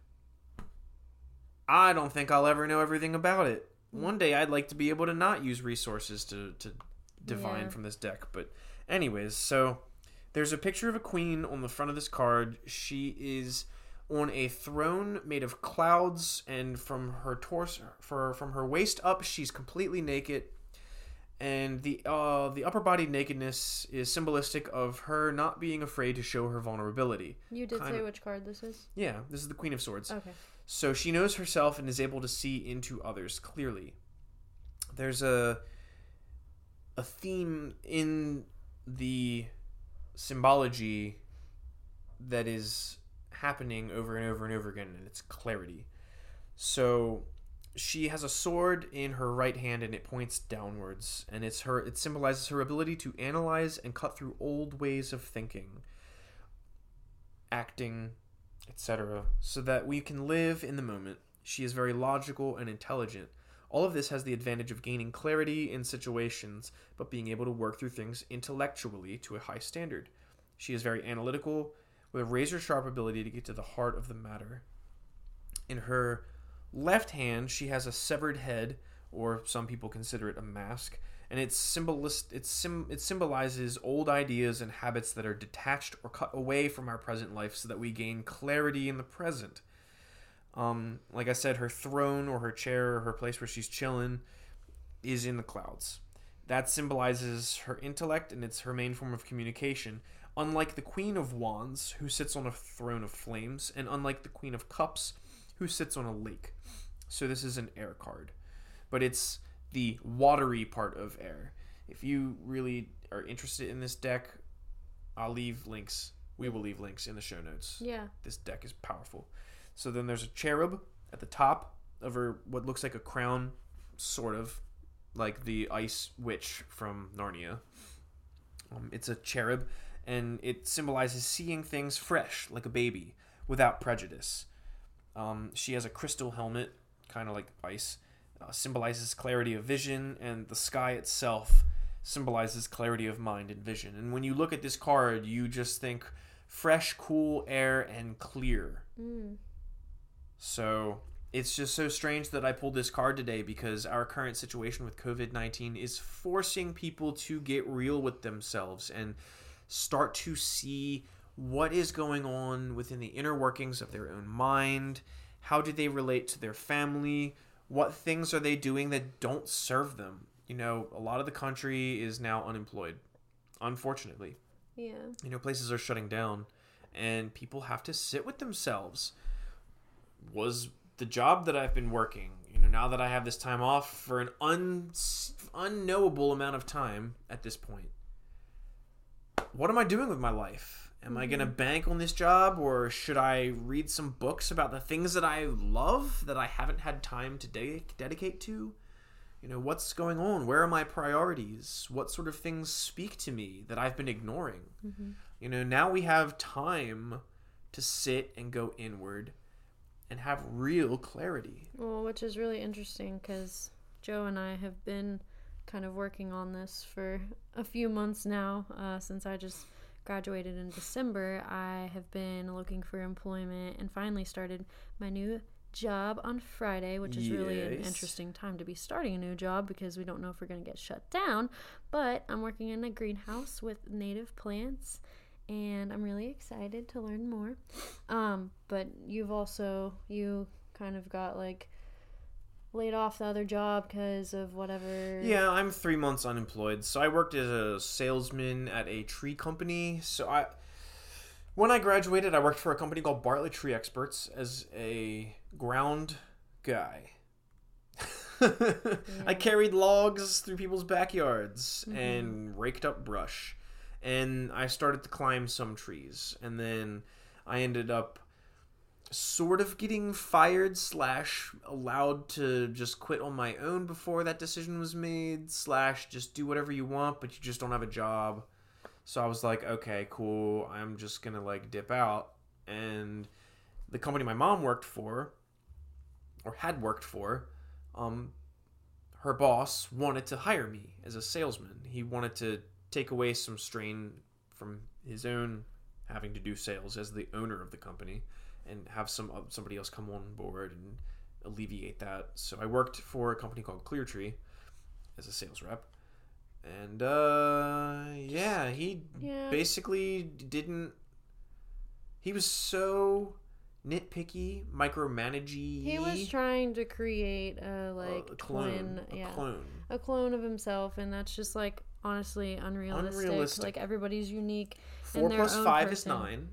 I don't think I'll ever know everything about it. One day I'd like to be able to not use resources to, to divine yeah. from this deck. But anyways, so there's a picture of a queen on the front of this card. She is on a throne made of clouds, and from her torso, for from her waist up, she's completely naked. And the uh, the upper body nakedness is symbolistic of her not being afraid to show her vulnerability. You did kind say of, which card this is? Yeah, this is the Queen of Swords. Okay. So she knows herself and is able to see into others clearly. There's a a theme in the symbology that is happening over and over and over again, and it's clarity. So she has a sword in her right hand, and it points downwards, and it's her it symbolizes her ability to analyze and cut through old ways of thinking, acting, et cetera, so that we can live in the moment. She is very logical and intelligent. All of this has the advantage of gaining clarity in situations, but being able to work through things intellectually to a high standard. She is very analytical, with a razor-sharp ability to get to the heart of the matter. In her left hand, she has a severed head, or some people consider it a mask, and it's symbolist. It's sim. It symbolizes old ideas and habits that are detached or cut away from our present life, so that we gain clarity in the present. Um, like I said, her throne or her chair or her place where she's chilling is in the clouds. That symbolizes her intellect, and it's her main form of communication. Unlike the Queen of Wands, who sits on a throne of flames, and unlike the Queen of Cups, who sits on a lake. So this is an air card. But it's the watery part of air. If you really are interested in this deck, I'll leave links. We will leave links in the show notes. Yeah. This deck is powerful. So then there's a cherub at the top of her, what looks like a crown, sort of, like the Ice Witch from Narnia. Um, it's a cherub, and it symbolizes seeing things fresh, like a baby, without prejudice. Um, she has a crystal helmet, kind of like ice, uh, symbolizes clarity of vision, and the sky itself symbolizes clarity of mind and vision. And when you look at this card, you just think fresh, cool air and clear. Mm. So it's just so strange that I pulled this card today, because our current situation with covid nineteen is forcing people to get real with themselves and start to see what is going on within the inner workings of their own mind. How do they relate to their family? What things are they doing that don't serve them? You know, a lot of the country is now unemployed, unfortunately. Yeah. You know, places are shutting down, and people have to sit with themselves. Was the job that I've been working, you know, now that I have this time off for an un- unknowable amount of time at this point, what am I doing with my life? Am mm-hmm. I going to bank on this job, or should I read some books about the things that I love that I haven't had time to de- dedicate to? You know, what's going on? Where are my priorities? What sort of things speak to me that I've been ignoring? Mm-hmm. You know, now we have time to sit and go inward and have real clarity. Well, which is really interesting, because Joe and I have been kind of working on this for a few months now. Uh, since I just graduated in December, I have been looking for employment and finally started my new job on Friday, which is yes. really an interesting time to be starting a new job, because we don't know if we're going to get shut down. But I'm working in a greenhouse with native plants, and I'm really excited to learn more. Um, but you've also, you kind of got like laid off the other job because of whatever. Yeah, I'm three months unemployed. So I worked as a salesman at a tree company. So I, when I graduated, I worked for a company called Bartlett Tree Experts as a ground guy. yeah. I carried logs through people's backyards mm-hmm. and raked up brush. And I started to climb some trees. And then I ended up sort of getting fired slash allowed to just quit on my own before that decision was made, slash just do whatever you want, but you just don't have a job. So I was like, okay, cool. I'm just going to like dip out. And the company my mom worked for, or had worked for, um, her boss wanted to hire me as a salesman. He wanted to take away some strain from his own having to do sales as the owner of the company, and have some somebody else come on board and alleviate that. So I worked for a company called Cleartree as a sales rep. And, uh, yeah, he yeah. basically didn't... He was so nitpicky, micromanagey. He was trying to create a, like, a clone. twin... A yeah, clone. A clone of himself, and that's just, like, honestly unrealistic. Unrealistic. Like, everybody's unique. Four plus five person. is nine.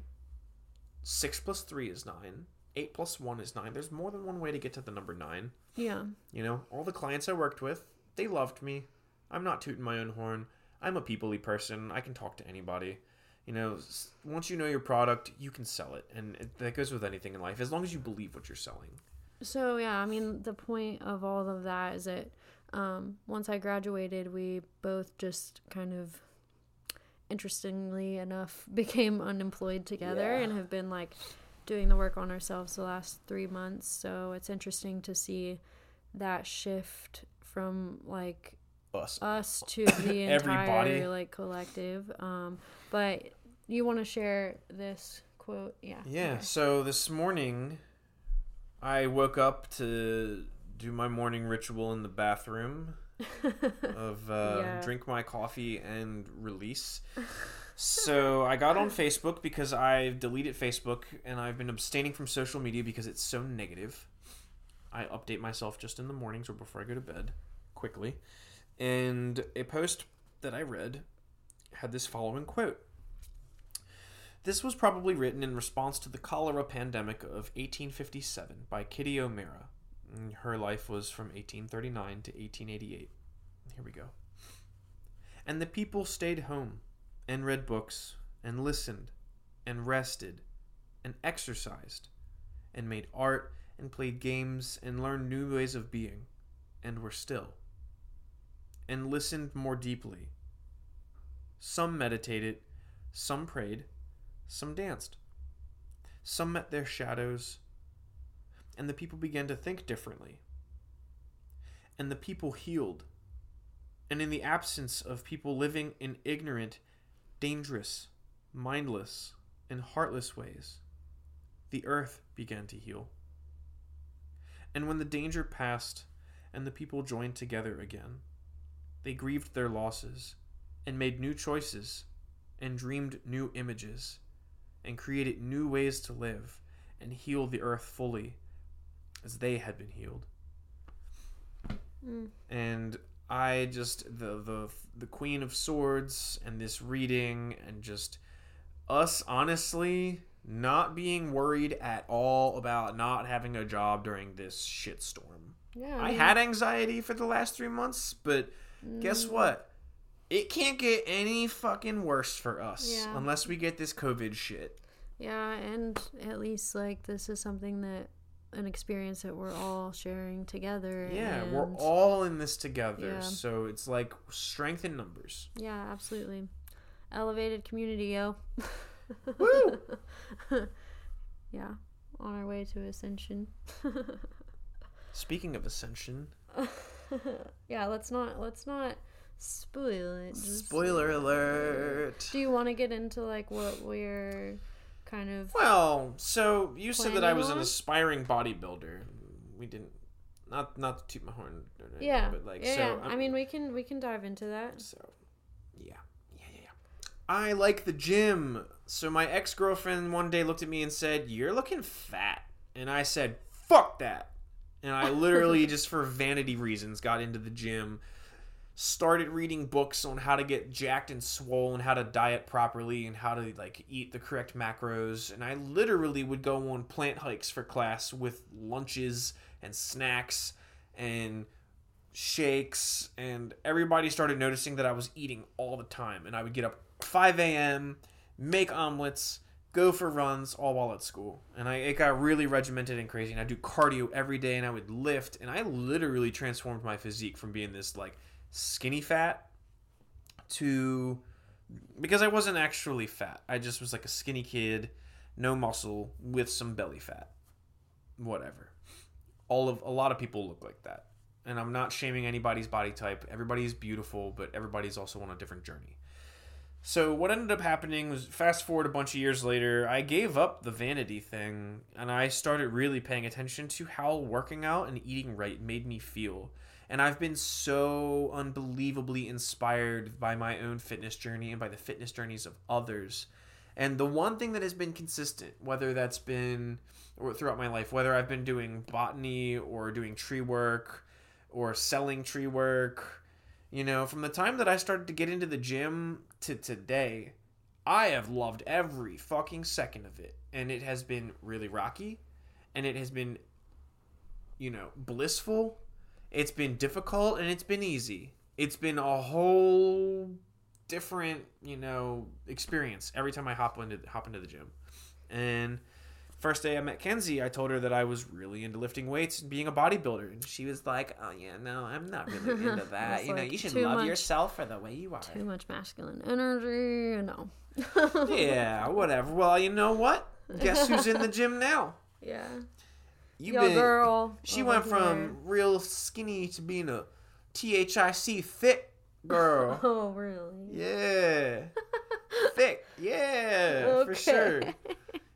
Six plus three is nine. Eight plus one is nine. There's more than one way to get to the number nine. Yeah. You know, all the clients I worked with, they loved me. I'm not tooting my own horn. I'm a people-y person. I can talk to anybody. You know, once you know your product, you can sell it. And it, that goes with anything in life, as long as you believe what you're selling. So, yeah, I mean, the point of all of that is that um, once I graduated, we both just kind of, interestingly enough, became unemployed together yeah. and have been, like, doing the work on ourselves the last three months. So it's interesting to see that shift from, like, us, us to the entire, like, collective. Um, but you want to share this quote? Yeah. Yeah. So this morning, I woke up to do my morning ritual in the bathroom of uh, Yeah. drink my coffee and release. So I got on Facebook because I've deleted Facebook and I've been abstaining from social media because it's so negative. I update myself just in the mornings or before I go to bed, quickly. And a post that I read had this following quote. This was probably written in response to the cholera pandemic of eighteen fifty-seven by Kitty O'Meara. Her life was from eighteen thirty-nine to eighteen eighty-eight. Here we go. And the people stayed home and read books and listened and rested and exercised and made art and played games and learned new ways of being and were still and listened more deeply. Some meditated, some prayed, some danced. Some met their shadows, and the people began to think differently. And the people healed. And in the absence of people living in ignorant, dangerous, mindless, and heartless ways, the earth began to heal. And when the danger passed and the people joined together again, they grieved their losses and made new choices and dreamed new images and created new ways to live and heal the earth fully as they had been healed. Mm. And I just, the, the, the Queen of Swords and this reading and just us honestly not being worried at all about not having a job during this shitstorm. Yeah, I, I mean, had anxiety for the last three months, but mm. guess what? It can't get any fucking worse for us yeah. unless we get this COVID shit. Yeah, and at least, like, this is something that, an experience that we're all sharing together. Yeah, and we're all in this together. Yeah. So it's like strength in numbers. Yeah, absolutely. Elevated community, yo. Woo! Yeah, on our way to ascension. Speaking of ascension. Yeah, let's not, let's not spoil it. Just, Spoiler alert. Do you want to get into, like, what we're kind of... Well, so you said that I was on? an aspiring bodybuilder. We didn't... Not not to toot my horn or anything, Yeah, but like, yeah, so... yeah. I mean, we can, we can dive into that. So, yeah. Yeah, yeah, yeah. I like the gym. So my ex-girlfriend one day looked at me and said, "You're looking fat." And I said, "Fuck that." And I literally, just for vanity reasons, got into the gym. Started reading books on how to get jacked and swole and how to diet properly and how to, like, eat the correct macros. And I literally would go on plant hikes for class with lunches and snacks and shakes. And everybody started noticing that I was eating all the time. And I would get up five a.m., make omelets, go for runs, all while at school. And I it got really regimented and crazy. And I'd do cardio every day and I would lift. And I literally transformed my physique from being this, like, skinny fat to, because I wasn't actually fat. I just was like a skinny kid, no muscle, with some belly fat. Whatever. All of a lot of people look like that. And I'm not shaming anybody's body type. Everybody's beautiful, but everybody's also on a different journey. So what ended up happening was, fast forward a bunch of years later, I gave up the vanity thing and I started really paying attention to how working out and eating right made me feel. And I've been so unbelievably inspired by my own fitness journey and by the fitness journeys of others. And the one thing that has been consistent, whether that's been or throughout my life, whether I've been doing botany or doing tree work or selling tree work, you know, from the time that I started to get into the gym to today, I have loved every fucking second of it. And it has been really rocky. And it has been, you know, blissful. It's been difficult and it's been easy. It's been a whole different, you know, experience every time I hop into hop into the gym. And first day I met Kenzie, I told her that I was really into lifting weights and being a bodybuilder, and she was like, "Oh yeah, no, I'm not really into that. You know, like, you should love much, yourself for the way you are. Too much masculine energy. No." Yeah, whatever. Well, you know what? Guess who's in the gym now? Yeah. You Yo, been, girl. She went from here. real skinny to being a T H I C fit girl. Oh, really? Yeah. Thick. Yeah, Okay. for sure.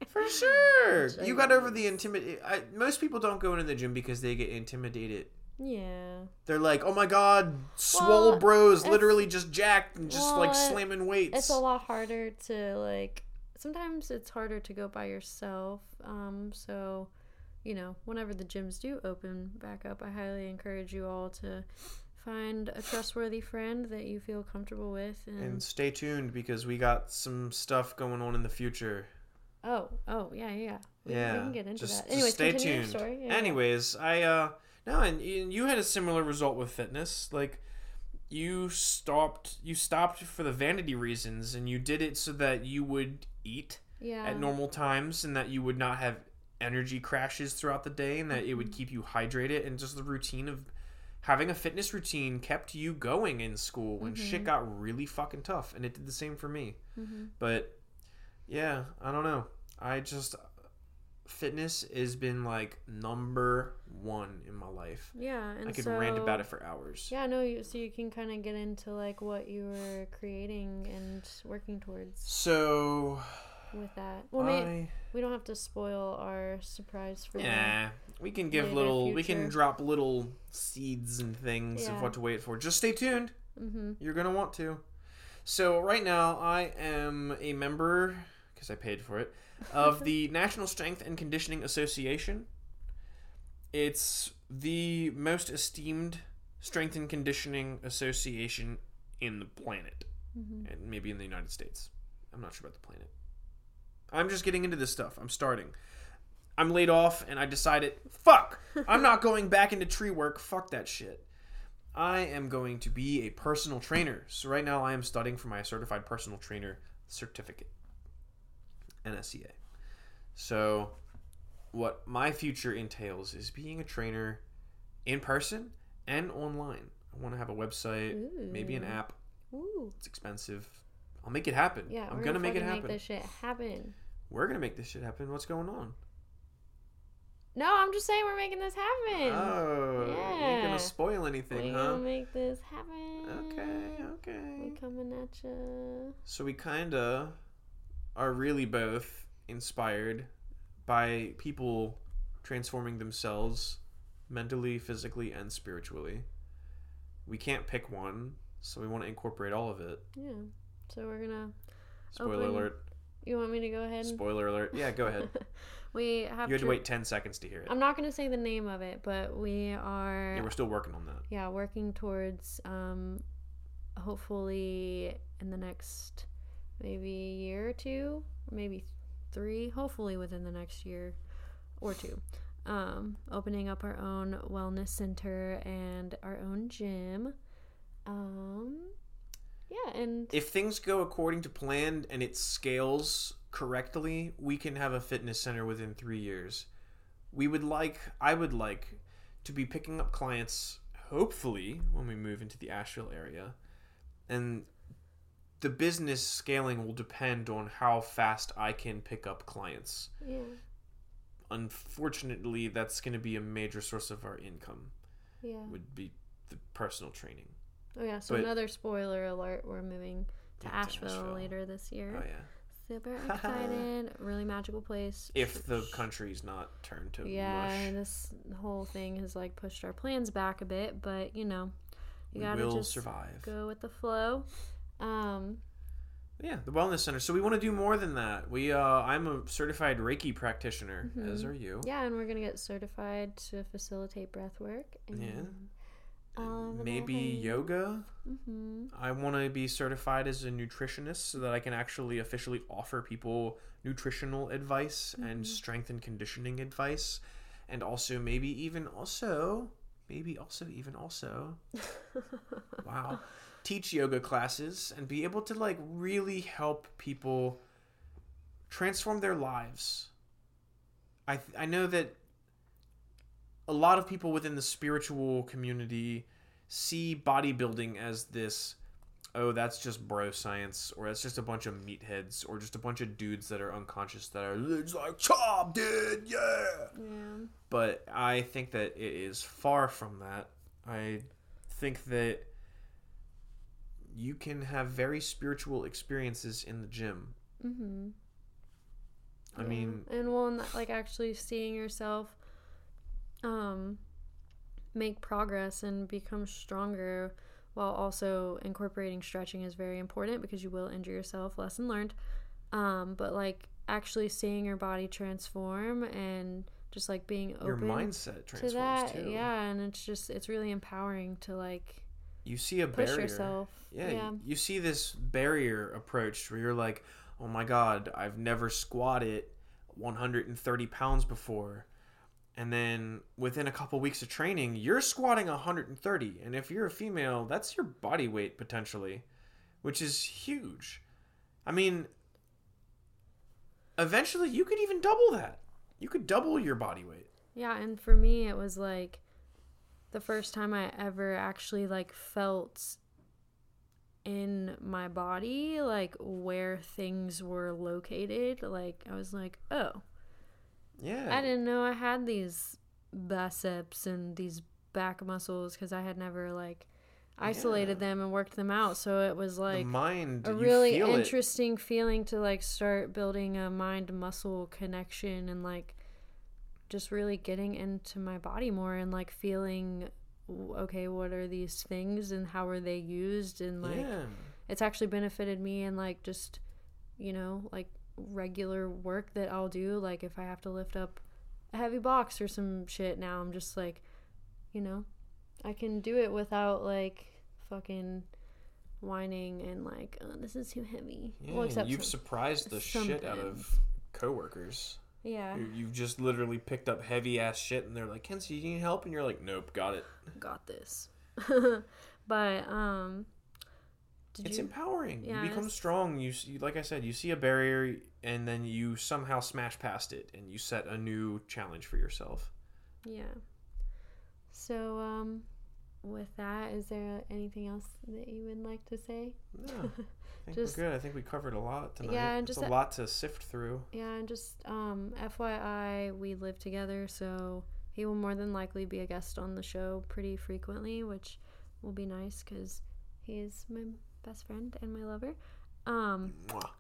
For sure. Which You I got over guess. the intimidate. Most people don't go into the gym because they get intimidated. Yeah. They're like, oh my god, swole Well, bros it's- literally just jacked and just well, like it- slamming weights. It's a lot harder to like. Sometimes it's harder to go by yourself. Um. So, you know, whenever the gyms do open back up, I highly encourage you all to find a trustworthy friend that you feel comfortable with. And, And stay tuned because we got some stuff going on in the future. oh, oh, yeah, yeah. We, Yeah, we can get into just, that. just Anyways, stay continue your tuned. story. Yeah, yeah. Anyways, I uh no, and you you had a similar result with fitness. Like you stopped, you stopped for the vanity reasons, and you did it so that you would eat Yeah. at normal times, and that you would not have energy crashes throughout the day, and that it would keep you hydrated, and just the routine of having a fitness routine kept you going in school when Mhm. shit got really fucking tough, and it did the same for me. Mm-hmm. But yeah, I don't know. I just fitness has been like number one in my life. Yeah, and I could so, rant about it for hours. Yeah, no, you, so you can kind of get into like what you were creating and working towards So with that. Well, I may, we don't have to spoil our surprise for yeah, we can give later little, we can future. drop little seeds and things of Yeah. what to wait for. Just stay tuned. the. Mm-hmm. You're gonna want to. So right now, I am a member because I paid for it of the National Strength and Conditioning Association. It's the most esteemed strength and conditioning association in the planet, Mm-hmm. and maybe in the United States. I'm not sure about the planet. I'm just getting into this stuff. I'm starting. I'm laid off, and I decided, fuck, I'm not going back into tree work. Fuck that shit. I am going to be a personal trainer. So right now I am studying for my certified personal trainer certificate. N S C A. So what my future entails is being a trainer in person and online. I want to have a website, Ooh. maybe an app. Ooh. It's expensive. I'll make it happen. Yeah, I'm we're gonna make it fucking happen. Make this shit happen. We're gonna make this shit happen. What's going on? No, I'm just saying we're making this happen. Oh, you ain't Yeah. gonna spoil anything, We're huh? gonna make this happen. Okay, okay. We coming at ya. So we kinda are really both inspired by people transforming themselves mentally, physically, and spiritually. We can't pick one, so we want to incorporate all of it. Yeah. So we're gonna. Spoiler Open- alert. You want me to go ahead? Spoiler alert. Yeah, go ahead. We have You had to to wait ten seconds to hear it. I'm not gonna say the name of it, but we are. Yeah, we're still working on that. yeah, working towards um, hopefully in the next maybe year or two, or maybe three. Hopefully within the next year or two, um, opening up our own wellness center and our own gym. Um, yeah, and If things go according to plan and it scales correctly, we can have a fitness center within three years. We would like, I would like to be picking up clients, hopefully, when we move into the Asheville area. And the business scaling will depend on how fast I can pick up clients. yeah, Unfortunately, that's going to be a major source of our income, yeah. would be the personal training. Oh yeah. So but- another spoiler alert: we're moving to Yeah, to Asheville, Asheville. later this year. Oh, yeah. Super excited. Really magical place. If the country's not turned to Yeah, mush. this whole thing has like pushed our plans back a bit, but you know, you We gotta will just survive. go with the flow. Um, Yeah, the wellness center. So we want to do more than that. We, uh, I'm a certified Reiki practitioner, Mhm. as are you. yeah, and we're gonna get certified to facilitate breath work. And Yeah. all of Maybe that. yoga. Mm-hmm. I want to be certified as a nutritionist so that I can actually officially offer people nutritional advice and Mhm. strength and conditioning advice, and also maybe even also maybe also even also wow, teach yoga classes and be able to like really help people transform their lives. I th- I know that a lot of people within the spiritual community see bodybuilding as this, oh, that's just bro science, or that's just a bunch of meatheads, or just a bunch of dudes that are unconscious that are it's like chop, dude, yeah. Yeah. But I think that it is far from that. I think that you can have very spiritual experiences in the gym. Mm-hmm. I Yeah. mean, and well, not, like actually seeing yourself um make progress and become stronger while also incorporating stretching is very important because you will injure yourself. Lesson learned. Um but like actually seeing your body transform and just like being open your mindset transforms to that, too. yeah, and it's just it's really empowering to like you see a push barrier. yourself. Yeah, yeah, you see this barrier approach where you're like, oh my god, I've never squatted one hundred thirty pounds before. And then within a couple weeks of training, you're squatting one hundred thirty. And if you're a female, that's your body weight potentially, which is huge. I mean, eventually you could even double that. You could double your body weight. Yeah, and for me, it was like the first time I ever actually like felt in my body, like where things were located. Like I was like, oh. Yeah. I didn't know I had these biceps and these back muscles because I had never like isolated yeah. them and worked them out. So it was like the mind, a really feel interesting it. feeling to like start building a mind muscle connection and like just really getting into my body more and like feeling, okay, what are these things and how are they used? And like yeah. it's actually benefited me and like just, you know, like regular work that I'll do, like if I have to lift up a heavy box or some shit now, I'm just like, you know, I can do it without like fucking whining and like, oh, this is too heavy. Yeah, well, except you've some, surprised the something. shit out of coworkers. Yeah. You've just literally picked up heavy ass shit and they're like, Kenzie, you need help? And you're like, nope, got it. Got this. But um Did it's you? empowering. Yeah, you become it's... strong. You see, like I said, you see a barrier and then you somehow smash past it and you set a new challenge for yourself. Yeah. So, um, with that, is there anything else that you would like to say? No, I think just, we're good. I think we covered a lot tonight. Yeah, and It's just a lot to sift through. Yeah, and just um, F Y I, we live together, so he will more than likely be a guest on the show pretty frequently, which will be nice because he is my best friend and my lover. Um,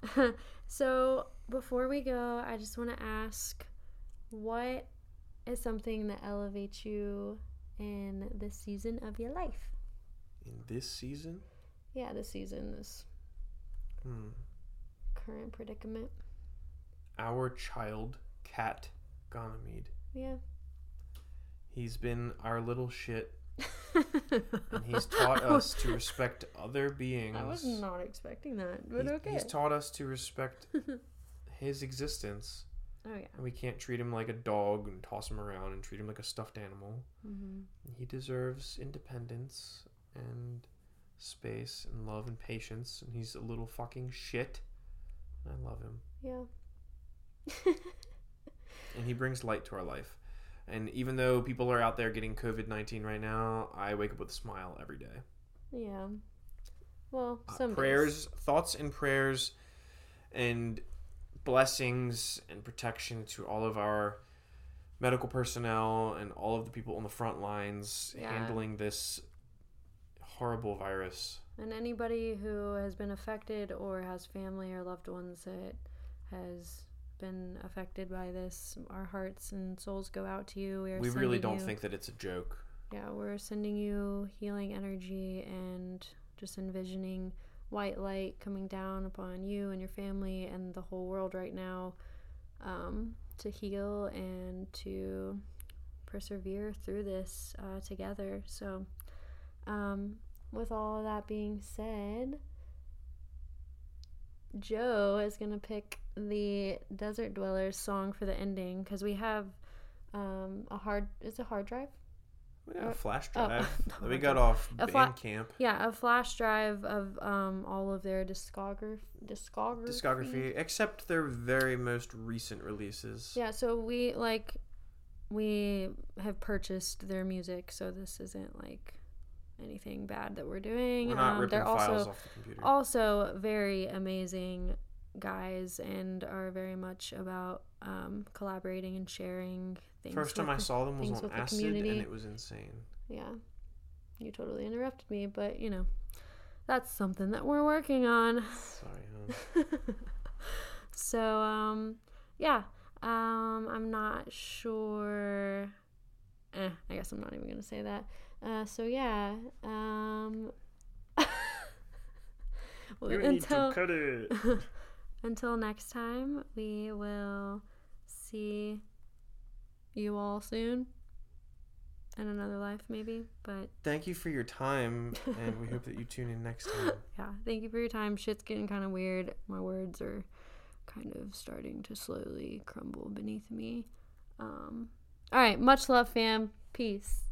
so before we go, I just want to ask, what is something that elevates you in this season of your life? In this season? Yeah, this season, this hmm. current predicament. Our child, Cat Ganymede. Yeah. He's been our little shit. And he's taught us to respect other beings. I was not expecting that, but he's, okay. He's taught us to respect his existence. Oh, yeah. And we can't treat him like a dog and toss him around and treat him like a stuffed animal. Mm-hmm. He deserves independence and space and love and patience. And he's a little fucking shit. I love him. Yeah. And he brings light to our life. And even though people are out there getting covid nineteen right now, I wake up with a smile every day. Yeah. Well, some uh, prayers, days. Thoughts and prayers and blessings and protection to all of our medical personnel and all of the people on the front lines yeah. handling this horrible virus. And anybody who has been affected or has family or loved ones that has been affected by this, our hearts and souls go out to you. We, are we really don't you, think that it's a joke. Yeah, we're sending you healing energy and just envisioning white light coming down upon you and your family and the whole world right now, um, to heal and to persevere through this uh, together. So um, with all of that being said, Joe is going to pick the Desert Dwellers song for the ending because we have um, a hard, it's a hard drive? We got a flash drive oh, that we got off a fla- Bandcamp. Yeah, a flash drive of um, all of their discography. Discography? Discography, except their very most recent releases. Yeah, so we, like, we have purchased their music, so this isn't, like, anything bad that we're doing. We're not um, ripping they're files also, off the computer. Also very amazing guys and are very much about um, collaborating and sharing things. First time I saw them was on acid and it was insane. Yeah. You totally interrupted me, but you know, that's something that we're working on. Sorry, hon. So, um, yeah. Um, I'm not sure. Eh, I guess I'm not even gonna say that. Uh, so yeah. Um. well, You need to cut it. Until next time, we will see you all soon. In another life, maybe. But thank you for your time, and we hope that you tune in next time. Yeah, thank you for your time. Shit's getting kind of weird. My words are kind of starting to slowly crumble beneath me. Um, all right, much love, fam. Peace.